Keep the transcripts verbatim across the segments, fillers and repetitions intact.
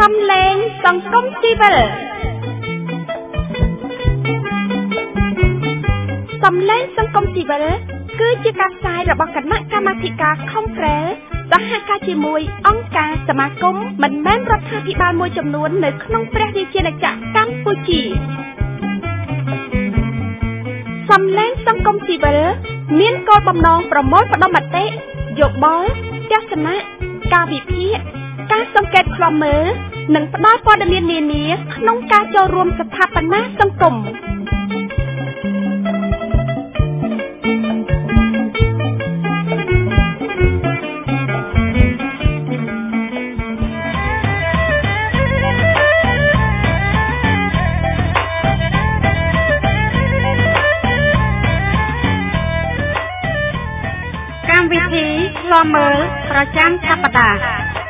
សំឡេងសង្គមស៊ីវិលសំឡេងសង្គមស៊ីវិលគឺជាការផ្សាយរបស់គណៈកម្មាធិការ Congress សហការជាមួយអង្គការសមាគមមិនមែនរដ្ឋាភិបាលមួយចំនួននៅក្នុងព្រះរាជាណាចក្រកម្ពុជាសំឡេងសង្គមស៊ីវិលមានគោលបំណងប្រមូលផ្ដុំមតិយោបល់ទស្សនៈការវិភាគការសង្កេតឃ្លាំមើលនិងផ្ដល់ព័ត៌មាននានាក្នុងការចូលរួមស្ថាបនាសង្គមកម្មវិធីឃ្លាំមើលប្រចាំសប្តាហ៍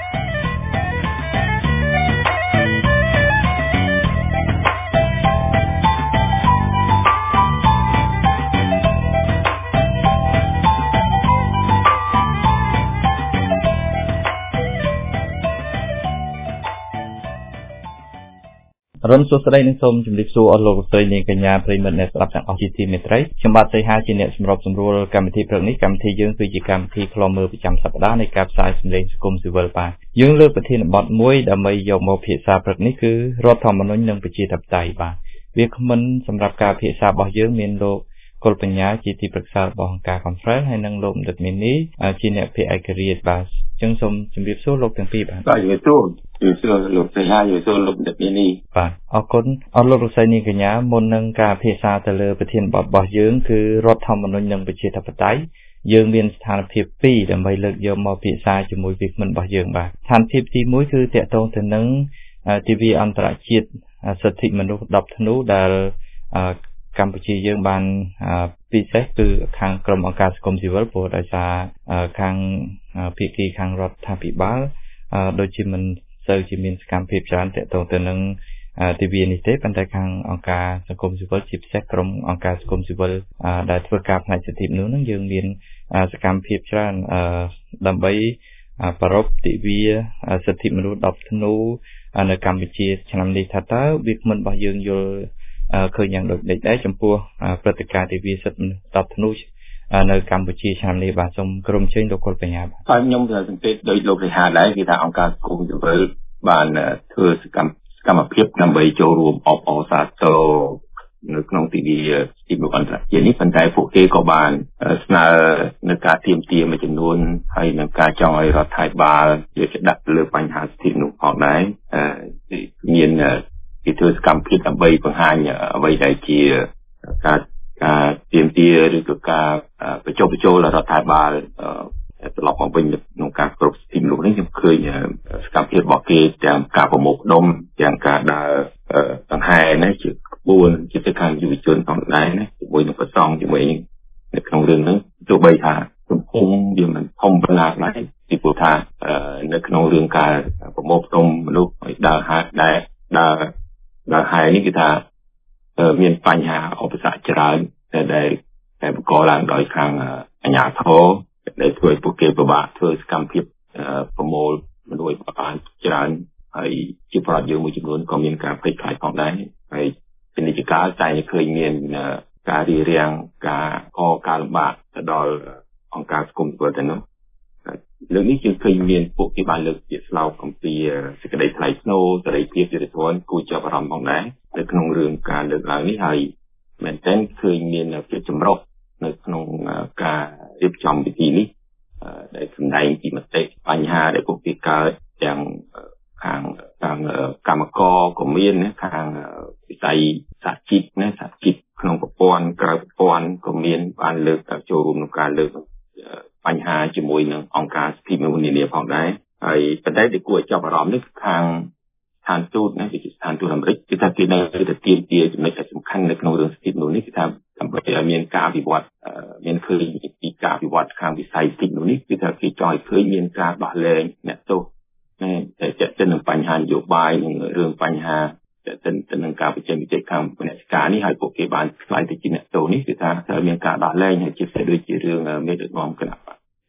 រំសួស្ដីនិងសូមជម្រាបសួរអស់លោកស្រីនាងកញ្ញាប្រិយមិត្តអ្នកស្ដាប់ទាំងអស់ជាទីមេត្រីខ្ញុំបាទសីហាជាអ្នកសម្របសម្រួលកម្មវិធីព្រឹកនេះកម្មវិធីយើងគឺជាកម្មវិធីឃ្លាំមើលប្រចាំសប្តាហ៍នៃការផ្សាយសម្លេងសង្គមស៊ីវិលបាទយើងលើកប្រធានបទមួយដើម្បីយកមកពិភាក្សាព្រឹកនេះគឺរដ្ឋធម្មនុញ្ញនិងប្រជាធិបតេយ្យបាទវាគ្មិនសម្រាប់ការពិភាក្សារបស់យើងមានលោកកុលបញ្ញាជាទីប្រឹក្សារបស់អង្គការ Conference ហើយនិងលោកបណ្ឌិតមីនីជាអ្នកភិឯករាជ្យបាទចឹងសូមជម្រាបសួរលោកទាំងពីរបាទបាទជំរាបសួរជំរាបសួរលោកសីហាជំរាបសួរលោកបណ្ឌិតមីនីបាទអរគុណអរលោកលោកស្រីនាងកញ្ញាមុននឹងការពិភាក្សាទៅលើប្រធានបទរបស់យើងគឺរដ្ឋធម្មនុញ្ញនិងប្រជាធិបតេយ្យយើងមានស្ថានភាពពីរដើម្បីលើកយកមកពិភាក្សាជាមួយវាគ្មិនរបស់យើងបាទស្ថានភាពទីមួយគឺតាក់ទងទៅនឹងទិវាអន្តរជាតិសិទ្ធិមនុស្សដប់ធ្នូដែលកម្ពុជាយើងបានពិសេសគឺខាងក្រុមអង្គការសង្គមស៊ីវិលព្រោះដោយសារខាងភាគីខាងរដ្ឋាភិបាលដូចជាមិនសូវជាមានសកម្មភាពច្រើនទាក់ទងទៅនឹងទិវានេះទេប៉ុន្តែខាងអង្គការសង្គមស៊ីវិលជាពិសេសក្រុមអង្គការសង្គមស៊ីវិលដែលធ្វើការផ្នែកសិទ្ធិមនុស្សនឹងយើងមានសកម្មភាពច្រើនដើម្បីប្រារព្ធទិវាសិទ្ធិមនុស្សដប់ធ្នូនៅកម្ពុជាឆ្នាំនេះថាតើវាគ្មិនរបស់យើងយល់ឃើញយ៉ាងដូចនេះដែរចំពោះព្រឹត្តិការណ៍ទិវាសិទ្ធិមនុស្សដប់ធ្នូនៅកម្ពុជាឆ្នាំនេះបាទសូមក្រុមជើញលោកកុលបញ្ញាបាទហើយខ្ញុំសង្កេតដោយលោករិហាដែរគឺថាអង្គការសង្គមស៊ីវិលបានធ្វើសកម្មកម្មភាពដើម្បីចូលរួមអបអរសាទរនៅក្នុងទិវាសិទ្ធិមនុស្សអន្តរជាតិនេះប៉ុន្តែពួកគេក៏បានស្នើនៅការទាមទារមួយចំនួនហើយនឹងការចង់ឲ្យរដ្ឋាភិបាលយកចិត្តដាក់លើបញ្ហាសិទ្ធិមនុស្សផងដែរមានគេធ្វើសកម្មភាពដើម្បីបង្ហាញអ្វីដែលជាការការទាមទារឬក៏ការបញ្ចុះបញ្ចូលរដ្ឋាភិបាលត្រឡប់មកវិញក្នុងការគ្រប់សិទ្ធិមនុស្សនេះខ្ញុំឃើញសកម្មភាពរបស់គេទាំងការប្រមូលផ្ដុំទាំងការដើរដង្ហែណាជាក្បួនជាទៅខាងយុវជនផងដែរណាជាមួយនឹងប្រសង់ជាមួយនៅក្នុងរឿងហ្នឹងទោះបីថាទំហំវាមិនធំប៉ុណ្ណាដែរពីព្រោះថានៅក្នុងរឿងការប្រមូលផ្ដុំមនុស្សឲ្យដើរហាត់ដែរដើរដល់ហើយនេះគឺថាមានបញ្ហាឧបសគ្គច្រើនដែលដែលបង្កឡើងដោយខាងអាជ្ញាធរដែលធ្វើឲ្យពួកគេពិបាកធ្វើសកម្មភាពប្រមូលមនុស្សបានច្រើនហើយជាប្រវត្តិយើងមួយចំនួនក៏មានការភ័យខ្លាចផងដែរហើយពាណិជ្ជការតែឃើញមានការរៀបរៀងការកការលំបាកទៅដល់អង្គការសង្គមស៊ីវិលទៅនោះលើកនេះយើងឃើញមានពួកគេបានលើកពាក្យស្លោកអំពីសេចក្តីថ្លៃថ្នូរសេរីភាពយុត្តិធម៌គួរចាប់អារម្មណ៍ផងដែរនៅក្នុងរឿងការលើកឡើងនេះហើយមែនទែនឃើញមានភាពចម្រុះនៅក្នុងការរៀបចំពិធីនេះដែលសម្ដែងពីមតិបញ្ហាដែលពួកគេកើតទាំងខាងខាងកម្មករក៏មានណាខាងវិស័យសហជីពណាសហជីពក្នុងប្រព័ន្ធក្រៅប្រព័ន្ធក៏មានបានលើកចូលរួមក្នុងការលើកបញ្ហាជាមួយនឹងអង្គការសិទ្ធិមនុស្សនានាផងដែរហើយប៉ុន្តែដែលគួរឲ្យចាប់អារម្មណ៍នេះខាងស្ថានទូតណាគឺស្ថានទូតអាមេរិកគឺថាគេនៅតែទាមទារចំណុចសំខាន់នៅក្នុងរឿងសិទ្ធិមនុស្សនេះគឺថាដើម្បីឲ្យមានការវិវត្តមានឃើញពីការវិវត្តខាងវិស័យសិទ្ធិមនុស្សនេះគឺថាគេចង់ឲ្យឃើញមានការដោះលែងអ្នកទោសតែតែទៅនឹងបញ្ហានយោបាយនិងរឿងបញ្ហាទៅទៅនឹងការបញ្ចេញមតិខាងពាណិជ្ជការនេះហើយពួកគេបានខ្លាយទៅជាអ្នកទោសនេះគឺថាត្រូវមានការដោះលែងហើយជាពិសេសដូចជារឿងមេដឹកនាំគណៈបក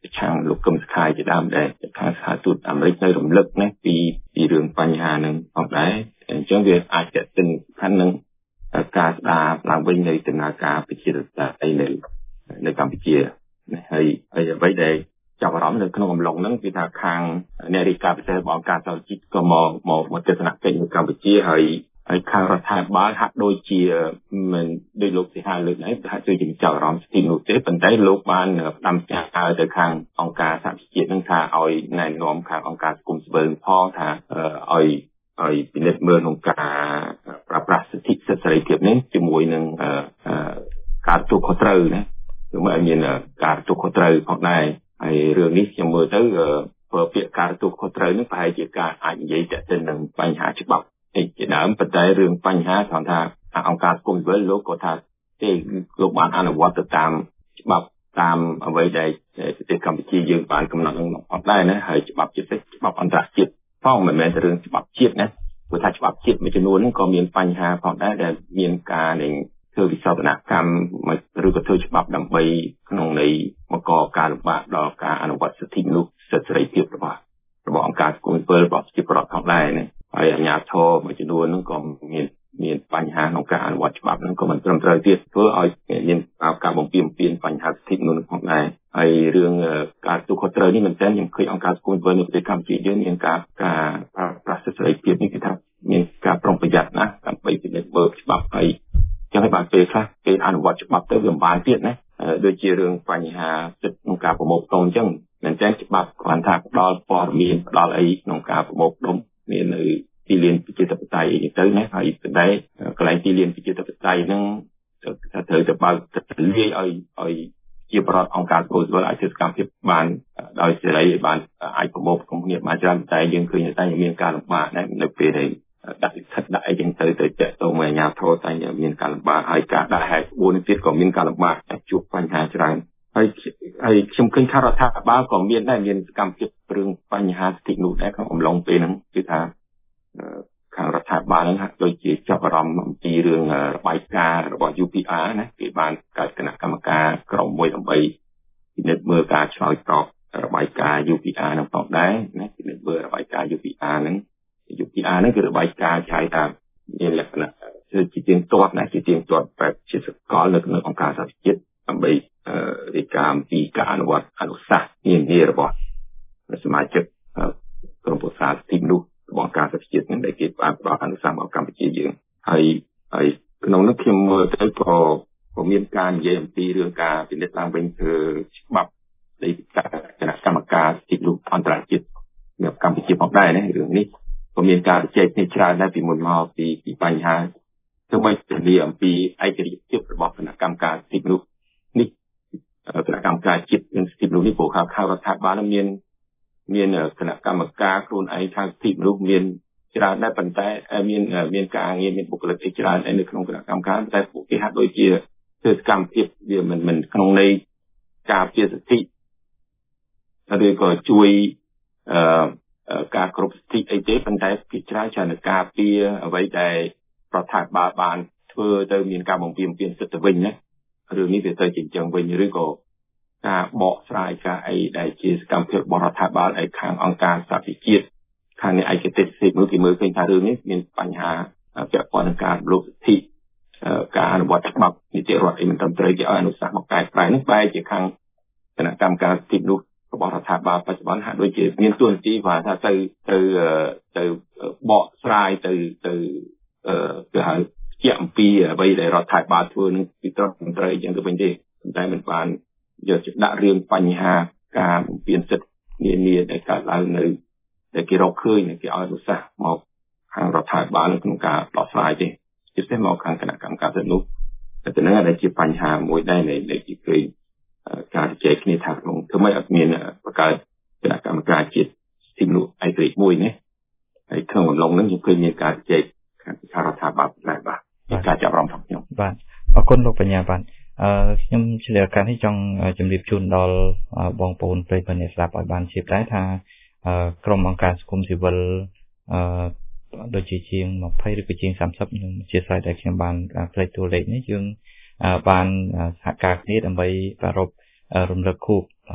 ខាងលោកកឹមសុខាជាដើមដែរខាងសហទូតអាមេរិកនៅរំលឹកណាពីពីរឿងបញ្ហានឹងផងដែរអញ្ចឹងវាអាចจะเป็นខាងនឹងការស្ដារឡើងវិញនៃដំណើរការប្រជាធិបតេយ្យនៅនៅកម្ពុជាហើយហើយអ្វីដែលចាប់អារម្មណ៍នៅក្នុងអំឡុងហ្នឹងគឺថាខាងអ្នករាយការណ៍ពិសេសរបស់អង្គការសហជីវក៏មកមកមកទស្សនកិច្ចនៅកម្ពុជាហើយហើយខាងរដ្ឋាភិបាលហាក់ដូចជាមិនដោយលោកសិហាលើកនេះហាក់ដូចជាចាប់អារម្មណ៍ស្ទីនោះទេប៉ុន្តែលោកបានផ្ដាំផ្ញើទៅខាងអង្គការសហជីវជាតិហ្នឹងថាឲ្យណែនាំខាងអង្គការសង្គមស៊ីវិលផងថាឲ្យឲ្យពិនិត្យមើលក្នុងការប្រើប្រាស់សិទ្ធិសិទ្ធិសេរីភាពនេះជាមួយនឹងការទទួលខុសត្រូវណាគឺមិនឲ្យមានការទទួលខុសត្រូវផងដែរហើយរឿងនេះខ្ញុំមើលទៅព្រោះពាក្យការទទួលខុសត្រូវនេះប្រហែលជាការអាចនិយាយទាក់ទងនឹងបញ្ហាច្បាប់ជាដើមប៉ុន្តែរឿងបញ្ហាគាត់ថាអង្គការសង្គមស៊ីវិលលោកក៏ថាទេលោកបានអនុវត្តទៅតាមច្បាប់តាមអ្វីដែលប្រទេសកម្ពុជាយើងបានកំណត់នឹងផងដែរណាហើយច្បាប់ជាតិច្បាប់អន្តរជាតិផងមិនមែនតែរឿងច្បាប់ជាតិណាព្រោះថាច្បាប់ជាតិមួយចំនួនហ្នឹងក៏មានបញ្ហាផងដែរដែលមានការនឹងធ្វើវិសោធនកម្មឬក៏ធ្វើច្បាប់ដើម្បីក្នុងន័យមកកការលំបាកដល់ការអនុវត្តសិទ្ធិមនុស្សសិទ្ធិសេរីភាពរបស់របស់អង្គការសង្គមស៊ីវិលរបស់ប្រជាពលរដ្ឋផងដែរណាហើយអាជ្ញាធរមួយចំនួនហ្នឹងក៏មានមានបញ្ហាក្នុងការអនុវត្តច្បាប់ហ្នឹងក៏មិនត្រឹមត្រូវទៀតធ្វើឲ្យមានការបំពានបំពានបញ្ហាសិទ្ធិមនុស្សផងដែរហើយរឿងការទូខុសត្រូវនេះមែនតើខ្ញុំឃើញអង្គការសង្គមស៊ីវិលនៅប្រទេសកម្ពុជាយើងមានការការប្រសិទ្ធសេរីភាពនេះគឺថាមានការប្រុងប្រយ័ត្នណាស់ដើម្បីពិនិត្យមើលច្បាប់ហើយចឹងហើយបានពេលខ្លះពេលអនុវត្តច្បាប់ទៅវាមិនបានទៀតណាដូចជារឿងបញ្ហាសិទ្ធិក្នុងការប្រមូលផ្តុំអញ្ចឹងមែនតើច្បាប់គ្រាន់ថាផ្ដល់ព័ត៌មានផ្ដល់អីក្នុងការប្រមូលផ្តុំមាននៅទីលានប្រជាធិបតេយ្យអីទៅណាហើយប៉ុន្តែកន្លែងទីលានប្រជាធិបតេយ្យហ្នឹងថាត្រូវទៅបើកទៅលាយឲ្យឲ្យជាប្រវត្តិអង្គការសង្គមស៊ីវិលអាចធ្វើសកម្មភាពបានដោយសេរីបានអាចប្រមូលផ្តុំគ្នាបានច្រើនតែយើងឃើញតែមានការលំបាកដែរនៅពេលដែលដាក់លិខិតដាក់អីចឹងទៅទៅតាក់ទងមួយអាជ្ញាធរតែមានការលំបាកហើយការដាក់ហេតុក្បួននេះទៀតក៏មានការលំបាកជួបបញ្ហាច្រើនហើយហើយខ្ញុំឃើញថារដ្ឋាភិបាលក៏មានដែរមានសកម្មភាពរឿងបញ្ហាសិទ្ធិមនុស្សដែរក្នុងអំឡុងពេលហ្នឹងគឺថាខាងរដ្ឋាភិបាលហ្នឹងហាក់ដូចជាចាប់អារម្មណ៍អំពីរឿងរបាយការណ៍របស់ ยู พี អារ ណាគេបានកើតគណៈកម្មការក្រុមមួយដើម្បីពិនិត្យមើលការឆ្លើយតបរបាយការណ៍ ยู พี អារ ហ្នឹងផងដែរណាពិនិត្យមើលរបាយការណ៍ ยู พี អារ ហ្នឹង ยู พี អារ ហ្នឹងគឺរបាយការណ៍ឆាយថាមានលក្ខណៈជាទៀងទាត់ណាជាទៀងទាត់បែបជាសកលនៅក្នុងអង្គការសហជីវជាតិដើម្បីរាយការណ៍អំពីការអនុវត្តអនុសាសន៍នានារបស់សមាជិកក្រុមប្រឹក្សាសិទ្ធិមនុស្សរបស់ការសហជីវជាតិនឹងដែលគេបានផ្ដល់អនុសាសន៍មកកម្ពុជាយើងហើយហើយក្នុងនោះខ្ញុំមើលទៅក៏ក៏មានការនិយាយអំពីរឿងការពិនិត្យឡើងវិញគឺច្បាប់នៃគណៈកម្មការសិទ្ធិមនុស្សអន្តរជាតិនៅកម្ពុជាផងដែរណារឿងនេះក៏មានការជជែកគ្នាច្រើនដែរពីមុនមកពីពីបញ្ហាធ្វើម៉េចទៅនិយាយអំពីឯករាជ្យភាពរបស់គណៈកម្មការសិទ្ធិមនុស្សនេះគណៈកម្មការជាតិនឹងសិទ្ធិមនុស្សនេះព្រោះខាងរដ្ឋាភិបាលមានមានគណៈកម្មការខ្លួនឯងខាងសិទ្ធិមនុស្សមានច្រើនដែរប៉ុន្តែមានមានការងារមានបុគ្គលិកច្រើននៅក្នុងគណៈកម្មការតែពួកគេហាក់ដូចជាធ្វើសកម្មភាពវាមិនមិនក្នុងន័យការពារសិទ្ធិឬក៏ជួយអឺការគ្រប់សិទ្ធិអីទេប៉ុន្តែភាគច្រើនច្រើនការពារអ្វីដែលរដ្ឋាភិបាលបានធ្វើទៅមានការបំពានបំពានសិទ្ធិទៅវិញណារឿងនេះវាទៅជាអញ្ចឹងវិញឬក៏ការបកស្រាយការអីដែលជាសកម្មភាពរបស់រដ្ឋាភិបាលឯខាងអង្គការសហជីវជាតិខាងឯកទេសសិទ្ធិមនុស្សគេមើលឃើញថារឿងនេះមានបញ្ហាពាក់ព័ន្ធនឹងការរំលោភសិទ្ធិការអនុវត្តច្បាប់នីតិរដ្ឋអីមិនត្រឹមត្រូវគេឲ្យអនុសាសន៍មកកែប្រែនេះបែរជាខាងគណៈកម្មការសិទ្ធិមនុស្សរបស់រដ្ឋាភិបាលបច្ចុប្បន្នហាក់ដូចជាមានទួនាទីថាទៅទៅទៅបកស្រាយទៅទៅគេហៅជាអំពីអ្វីដែលរដ្ឋាភិបាលធ្វើនឹងពីត្រឹមត្រូវអញ្ចឹងទៅវិញទេប៉ុន្តែមិនបានយកដាក់រឿងបញ្ហាការបំពានសិទ្ធិនានាដែលកើតឡើងនៅដែលគេរកឃើញគេឲ្យអនុសាសន៍មកខាងរដ្ឋាភិបាលក្នុងការដោះស្រាយទេជាពិសេសមកខាងគណៈកម្មការសិទ្ធិមនុស្សតែទៅនឹងអាចជាបញ្ហាមួយដែរដែលគេឃើញការជជែកគ្នាថាក្នុងធ្វើម៉េចអត់មានបង្កើតគណៈកម្មការជាតិសិទ្ធិមនុស្សឯករាជ្យមួយនេះហើយក្នុងអំឡុងហ្នឹងខ្ញុំឃើញមានការជជែកខាងរដ្ឋាភិបាលដែរបាទមានការចាប់អារម្មណ៍របស់ខ្ញុំបាទអរគុណលោកបញ្ញាបាទអឺខ្ញុំឆ្លៀតឱកាសនេះចង់ជម្រាបជូនដល់បងប្អូនប្រិយមិត្តអ្នកស្ដាប់ឲ្យបានជ្រាបដែរថាក្រុមអង្គការសង្គមស៊ីវិលអឺដូចជាជាងยี่สิบឬក៏ជាងសាមសិបខ្ញុំជាស្អីដែលខ្ញុំបានផ្លេចតួលេខនេះយើងបានសហការគ្នាដើម្បីប្រារព្ធរំលឹកខួប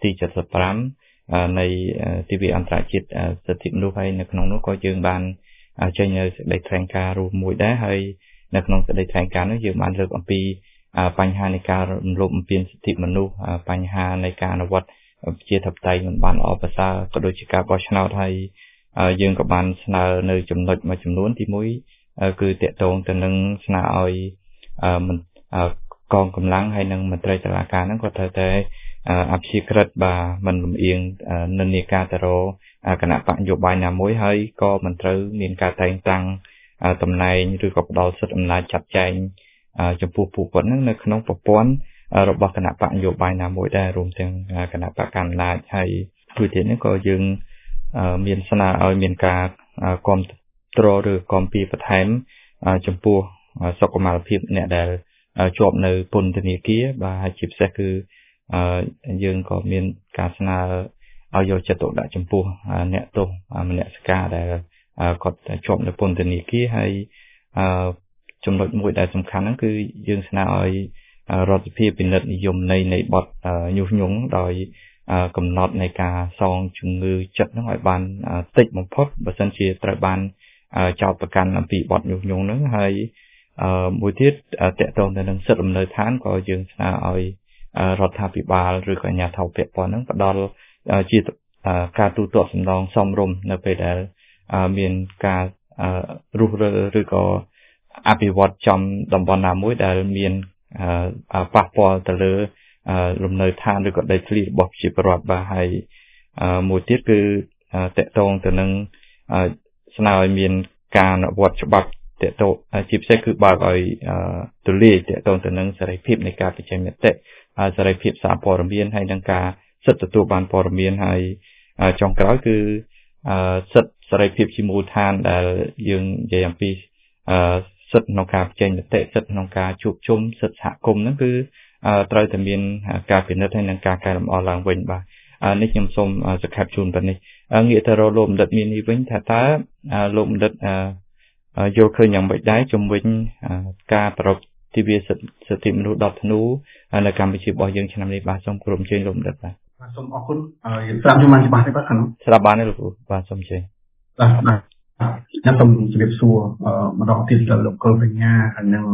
ទីเจ็ดสิบห้าនៃទិវាអន្តរជាតិសិទ្ធិមនុស្សហើយនៅក្នុងនោះក៏យើងបានចេញនៅសេចក្តីថ្លែងការណ៍រួមមួយដែរហើយនៅក្នុងសេចក្តីថ្លែងការណ៍នោះយើងបានលើកអំពីបញ្ហានៃការរំលោភបំពានសិទ្ធិមនុស្សបញ្ហានៃការអនុវត្តប្រជាធិបតេយ្យមិនបានល្អប្រសើរក៏ដូចជាការបោះឆ្នោតហើយយើងក៏បានស្នើនៅចំណុចមួយចំនួនទីមួយគឺតាក់ទងទៅនឹងស្នើឲ្យកងកម្លាំងហើយនិងមន្ត្រីតុលាការហ្នឹងក៏ត្រូវតែអព្យាក្រឹតបាទមិនលំអៀងនិន្នាការទៅរកគណៈបកនយោបាយណាមួយហើយក៏មិនត្រូវមានការតែងតាំងតំណែងឬក៏ផ្ដល់សិទ្ធិអំណាចចាត់ចែងចំពោះពួកគាត់ហ្នឹងនៅក្នុងប្រព័ន្ធរបស់គណៈបកនយោបាយណាមួយដែររួមទាំងគណៈបកកណ្ដាលហើយមួយទៀតនេះក៏យើងមានស្នើឲ្យមានការគាំទ្រឬគាំពីបន្ថែមចំពោះសុខុមាលភាពអ្នកដែលជាប់នៅពន្ធនាគារបាទហើយជាពិសេសគឺយើងក៏មានការស្នើឲ្យយកចិត្តទុកដាក់ចំពោះអ្នកទោសមនសិការដែលគាត់ជាប់នៅពន្ធនាគារហើយចំណុចមួយដែលសំខាន់ហ្នឹងគឺយើងស្នើឲ្យរដ្ឋាភិបាលពិនិត្យនិយមន័យនៃបទញុះញង់ដោយកំណត់នៃការសងជំងឺចិត្តហ្នឹងឲ្យបានតិចបំផុតបើសិនជាត្រូវបានចោទប្រកាន់អំពីបទញុះញង់ហ្នឹងហើយមួយទៀតតកតងទៅនឹងសិទ្ធិលំនៅឋានក៏យើងស្នើឲ្យរដ្ឋាភិបាលឬក៏អាជ្ញាធរពាក់ព័ន្ធហ្នឹងផ្ដល់ជាការទូទាត់សំណងសមរម្យនៅពេលដែលមានការរុះរើឬក៏អភិវឌ្ឍចំតំបន់ណាមួយដែលមានប៉ះពាល់ទៅលើលំនៅឋានឬក៏ដីធ្លីរបស់ប្រជាពលរដ្ឋបាទហើយមួយទៀតគឺតកតងទៅនឹងស្នើឲ្យមានការអនុវត្តច្បាប់តកតជាពិសេសគឺបើកឲ្យទូលាយតកតងទៅនឹងសេរីភាពនៃការបញ្ចេញមតិសេរីភាពសារព័ត៌មានហើយនិងការសិទ្ធិទទួលបានព័ត៌មានហើយចុងក្រោយគឺសិទ្ធិសេរីភាពជាមូលដ្ឋានដែលយើងនិយាយអំពីសិទ្ធិក្នុងការបញ្ចេញមតិសិទ្ធិក្នុងការជួបជុំសិទ្ធិសហគមន៍ហ្នឹងគឺត្រូវតែមានការពិនិត្យហើយនិងការកែលម្អឡើងវិញបាទនេះខ្ញុំសូមសង្ខេបជូនប៉ុណ្ណេះងាកទៅរកលោកបណ្ឌិតមាននេះវិញថាតើលោកបណ្ឌិតយល់ឃើញយ៉ាងម៉េចដែរជំវិញការប្រពៃទិវាសិទ្ធិមនុស្សដប់ធ្នូនៅកម្ពុជារបស់យើងឆ្នាំនេះបាទសូមគោរពអញ្ជើញលោកបណ្ឌិតបាទសូមអរគុណយើងស្ដាប់ខ្ញុំបានច្បាស់ទេបាទខាងនោះស្ដាប់បានទេលោកគ្រូបាទសូមអញ្ជើញបាទបាទខ្ញុំសូមជម្រាបសួរម្ដងទៀតទៅលោកកុលបញ្ញាហើយនិង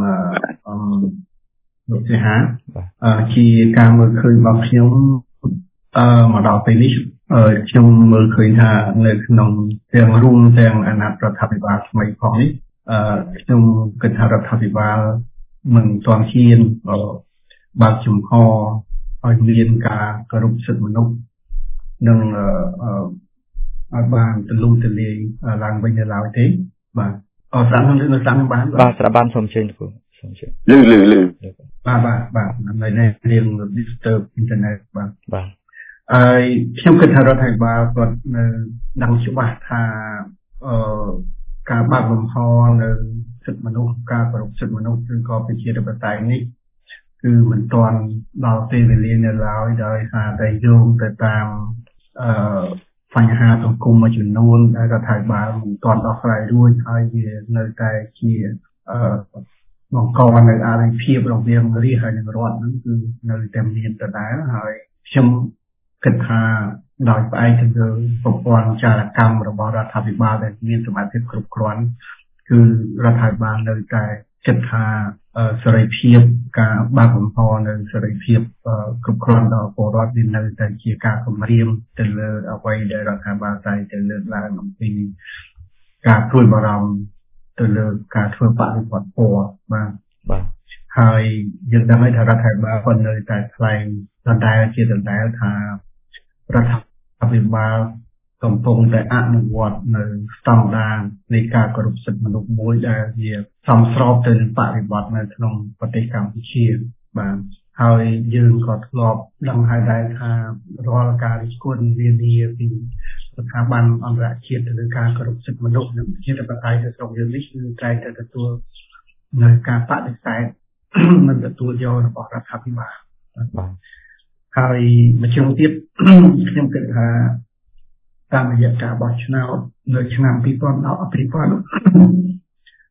លោកសិហាជាការមើលឃើញរបស់ខ្ញុំអឺមកដល់ពេលនេះខ្ញុំមើលឃើញថានៅក្នុងទាំងរួមទាំងអាណត្តិរដ្ឋាភិបាលថ្មីផងនេះអឺខ្ញុំគិតថារដ្ឋាភិបាលមិនទាន់ហ៊ានបើកចំហឲ្យមានការគោរពសិទ្ធិមនុស្សនិងអឺឲ្យបានទលំទលាយឡើងវិញនៅឡើយទេបាទអរស្ដាប់ខ្ញុំនៅស្ដាប់ខ្ញុំបានបាទស្ដាប់បានសូមអញ្ជើញលោកសូមអញ្ជើញលឺលឺលឺបាទបាទបាទនៅនេះរៀង disturb internet បាទបាទហើយខ្ញុំគិតថារដ្ឋាភិបាលគាត់នៅដឹងច្បាស់ថាអឺការបើកលំហនៅសិទ្ធិមនុស្សការគោរពសិទ្ធិមនុស្សឬក៏ប្រជាធិបតេយ្យនេះគឺមិនទាន់ដល់ពេលវេលានៅឡើយដោយសារតែយោងទៅតាមអឺបញ្ហាសង្គមមួយចំនួនដែលរដ្ឋាភិបាលមិនទាន់ដោះស្រាយរួចហើយវានៅតែជាអឺបង្កនៅអរិយភាពរវាងរាជហើយនិងរដ្ឋហ្នឹងគឺនៅតែមានដដែលហើយខ្ញុំគិតថាដោយផ្អែកទៅលើប្រព័ន្ធចារកម្មរបស់រដ្ឋាភិបាលដែលមានសមត្ថភាពគ្រប់គ្រាន់គឺរដ្ឋាភិបាលនៅតែគិតថាសេរីភាពការបើកបំផនៅសេរីភាពគ្រប់គ្រាន់ដល់ពលរដ្ឋវានៅតែជាការគម្រាមទៅលើអ្វីដែលរដ្ឋាភិបាលតែទៅលើកឡើងអំពីការព្រួយបារម្ភទៅលើការធ្វើបដិវត្តពណ៌បាទបាទហើយយើងដឹងហើយថារដ្ឋាភិបាលគាត់នៅតែថ្លែងដដែលជាដដែលថារដ្ឋាភិបាលកំពុងតែអនុវត្តនៅស្តង់ដារនៃការគោរពសិទ្ធិមនុស្សមួយដែលវាសមស្របទៅនឹងបរិបទនៅក្នុងប្រទេសកម្ពុជាបាទហើយយើងក៏ធ្លាប់ដឹងហើយដែរថារាល់ការរិះគន់នានាពីស្ថាប័នអន្តរជាតិទៅលើការគោរពសិទ្ធិមនុស្សនិងប្រជាធិបតេយ្យនៅក្នុងយើងនេះគឺតែងតែទទួលនៅការបដិសេធមិនទទួលយករបស់រដ្ឋាភិបាលបាទហើយមួយជ្រុងទៀតខ្ញុំគិតថាតាមរយៈការបោះឆ្នោតនៅឆ្នាំពីរពាន់អឺ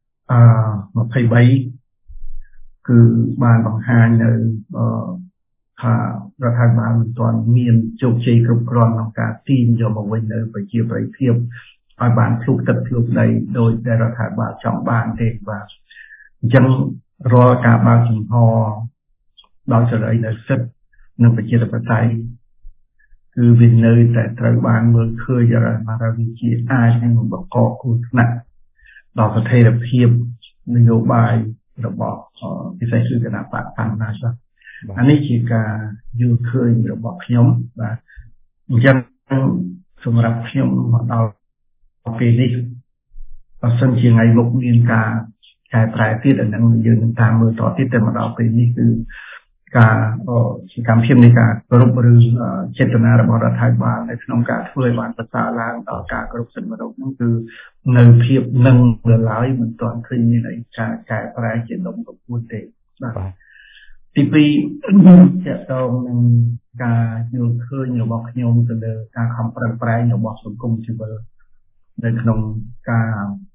ยี่สิบสามគឺបានបង្ហាញនៅថារដ្ឋាភិបាលមិនទាន់មានជោគជ័យគ្រប់គ្រាន់ក្នុងការទាញយកមកវិញនៅប្រជាប្រិយភាពឲ្យបានភ្លុកទឹកភ្លុកដីដោយដែលរដ្ឋាភិបាលចង់បានទេបាទអញ្ចឹងរាល់ការបើកចំហដោយសេរីនៅសិទ្ធិនិងប្រជាធិបតេយ្យគឺវានៅតែត្រូវបានមើលឃើញថាវាជាអាចនឹងបង្កគ្រោះថ្នាក់ដល់ស្ថិរភាពនយោបាយរបស់ពិសេសគឺគណៈបកកម្មាធិការអានេះជាការយល់ឃើញរបស់ខ្ញុំបាទអញ្ចឹងសម្រាប់ខ្ញុំមកដល់ពេលនេះបើសិនជាថ្ងៃមុខមានការកែប្រែទៀតអានឹងយើងនឹងតាមមើលតទៀតតែមកដល់ពេលនេះគឺការជាកម្មភាពនៃការគ្រប់ឬចេតនារបស់រដ្ឋាភិបាលនៅក្នុងការធ្វើឲ្យបានប្រសើរឡើងដល់ការគ្រប់សិទ្ធិមនុស្សហ្នឹងគឺនៅភាពនឹងឡើយមិនទាន់ឃើញមានអីការកែប្រែជាដុំកំពូលទេបាទទីពីរតើតើនឹងការយល់ឃើញរបស់ខ្ញុំទៅលើការខំប្រឹងប្រែងរបស់សង្គមស៊ីវិលនៅក្នុងការ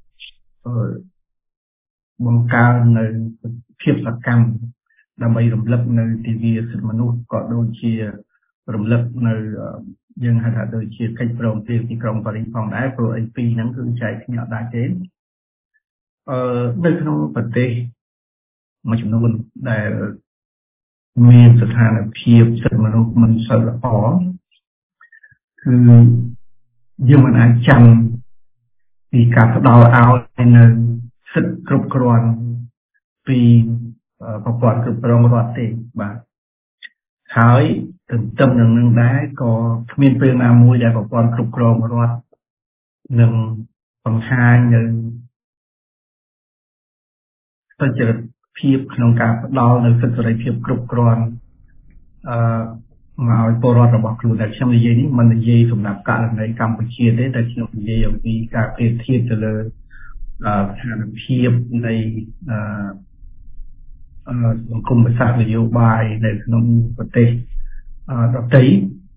បង្កើននៅភាពសកម្មដើម្បីរំលឹកនៅទិវាសិទ្ធិមនុស្សក៏ដូចជារំលឹកនៅយើងហៅថាដូចជាកិច្ចព្រមព្រៀងទីក្រុងប៉ារីសផងដែរព្រោះអីពីរហ្នឹងគឺចែកគ្នាអត់ដែរទេអឺនៅក្នុងប្រទេសមួយចំនួនដែលមានស្ថានភាពសិទ្ធិមនុស្សមិនសូវល្អគឺយើងមិនអាចចាំពីការផ្ដល់ឲ្យនៅសិទ្ធិគ្រប់គ្រាន់ពីប្រព័ន្ធគ្រប់គ្រងរដ្ឋទេបាទហើយទន្ទឹមនឹងនឹងដែរក៏គ្មានពេលណាមួយដែលប្រព័ន្ធគ្រប់គ្រងរដ្ឋនឹងបង្ហាញនៅសុចរិតភាពក្នុងការផ្ដល់នៅសិទ្ធិសេរីភាពគ្រប់គ្រាន់អឺមកឲ្យពលរដ្ឋរបស់ខ្លួនដែលខ្ញុំនិយាយនេះមិននិយាយសម្រាប់ករណីកម្ពុជាទេតែខ្ញុំនិយាយអំពីការប្រៀបធៀបទៅលើស្ថានភាពនៃអឺសង្គមសាស្ត្រនយោបាយនៅក្នុងប្រទេសដទៃ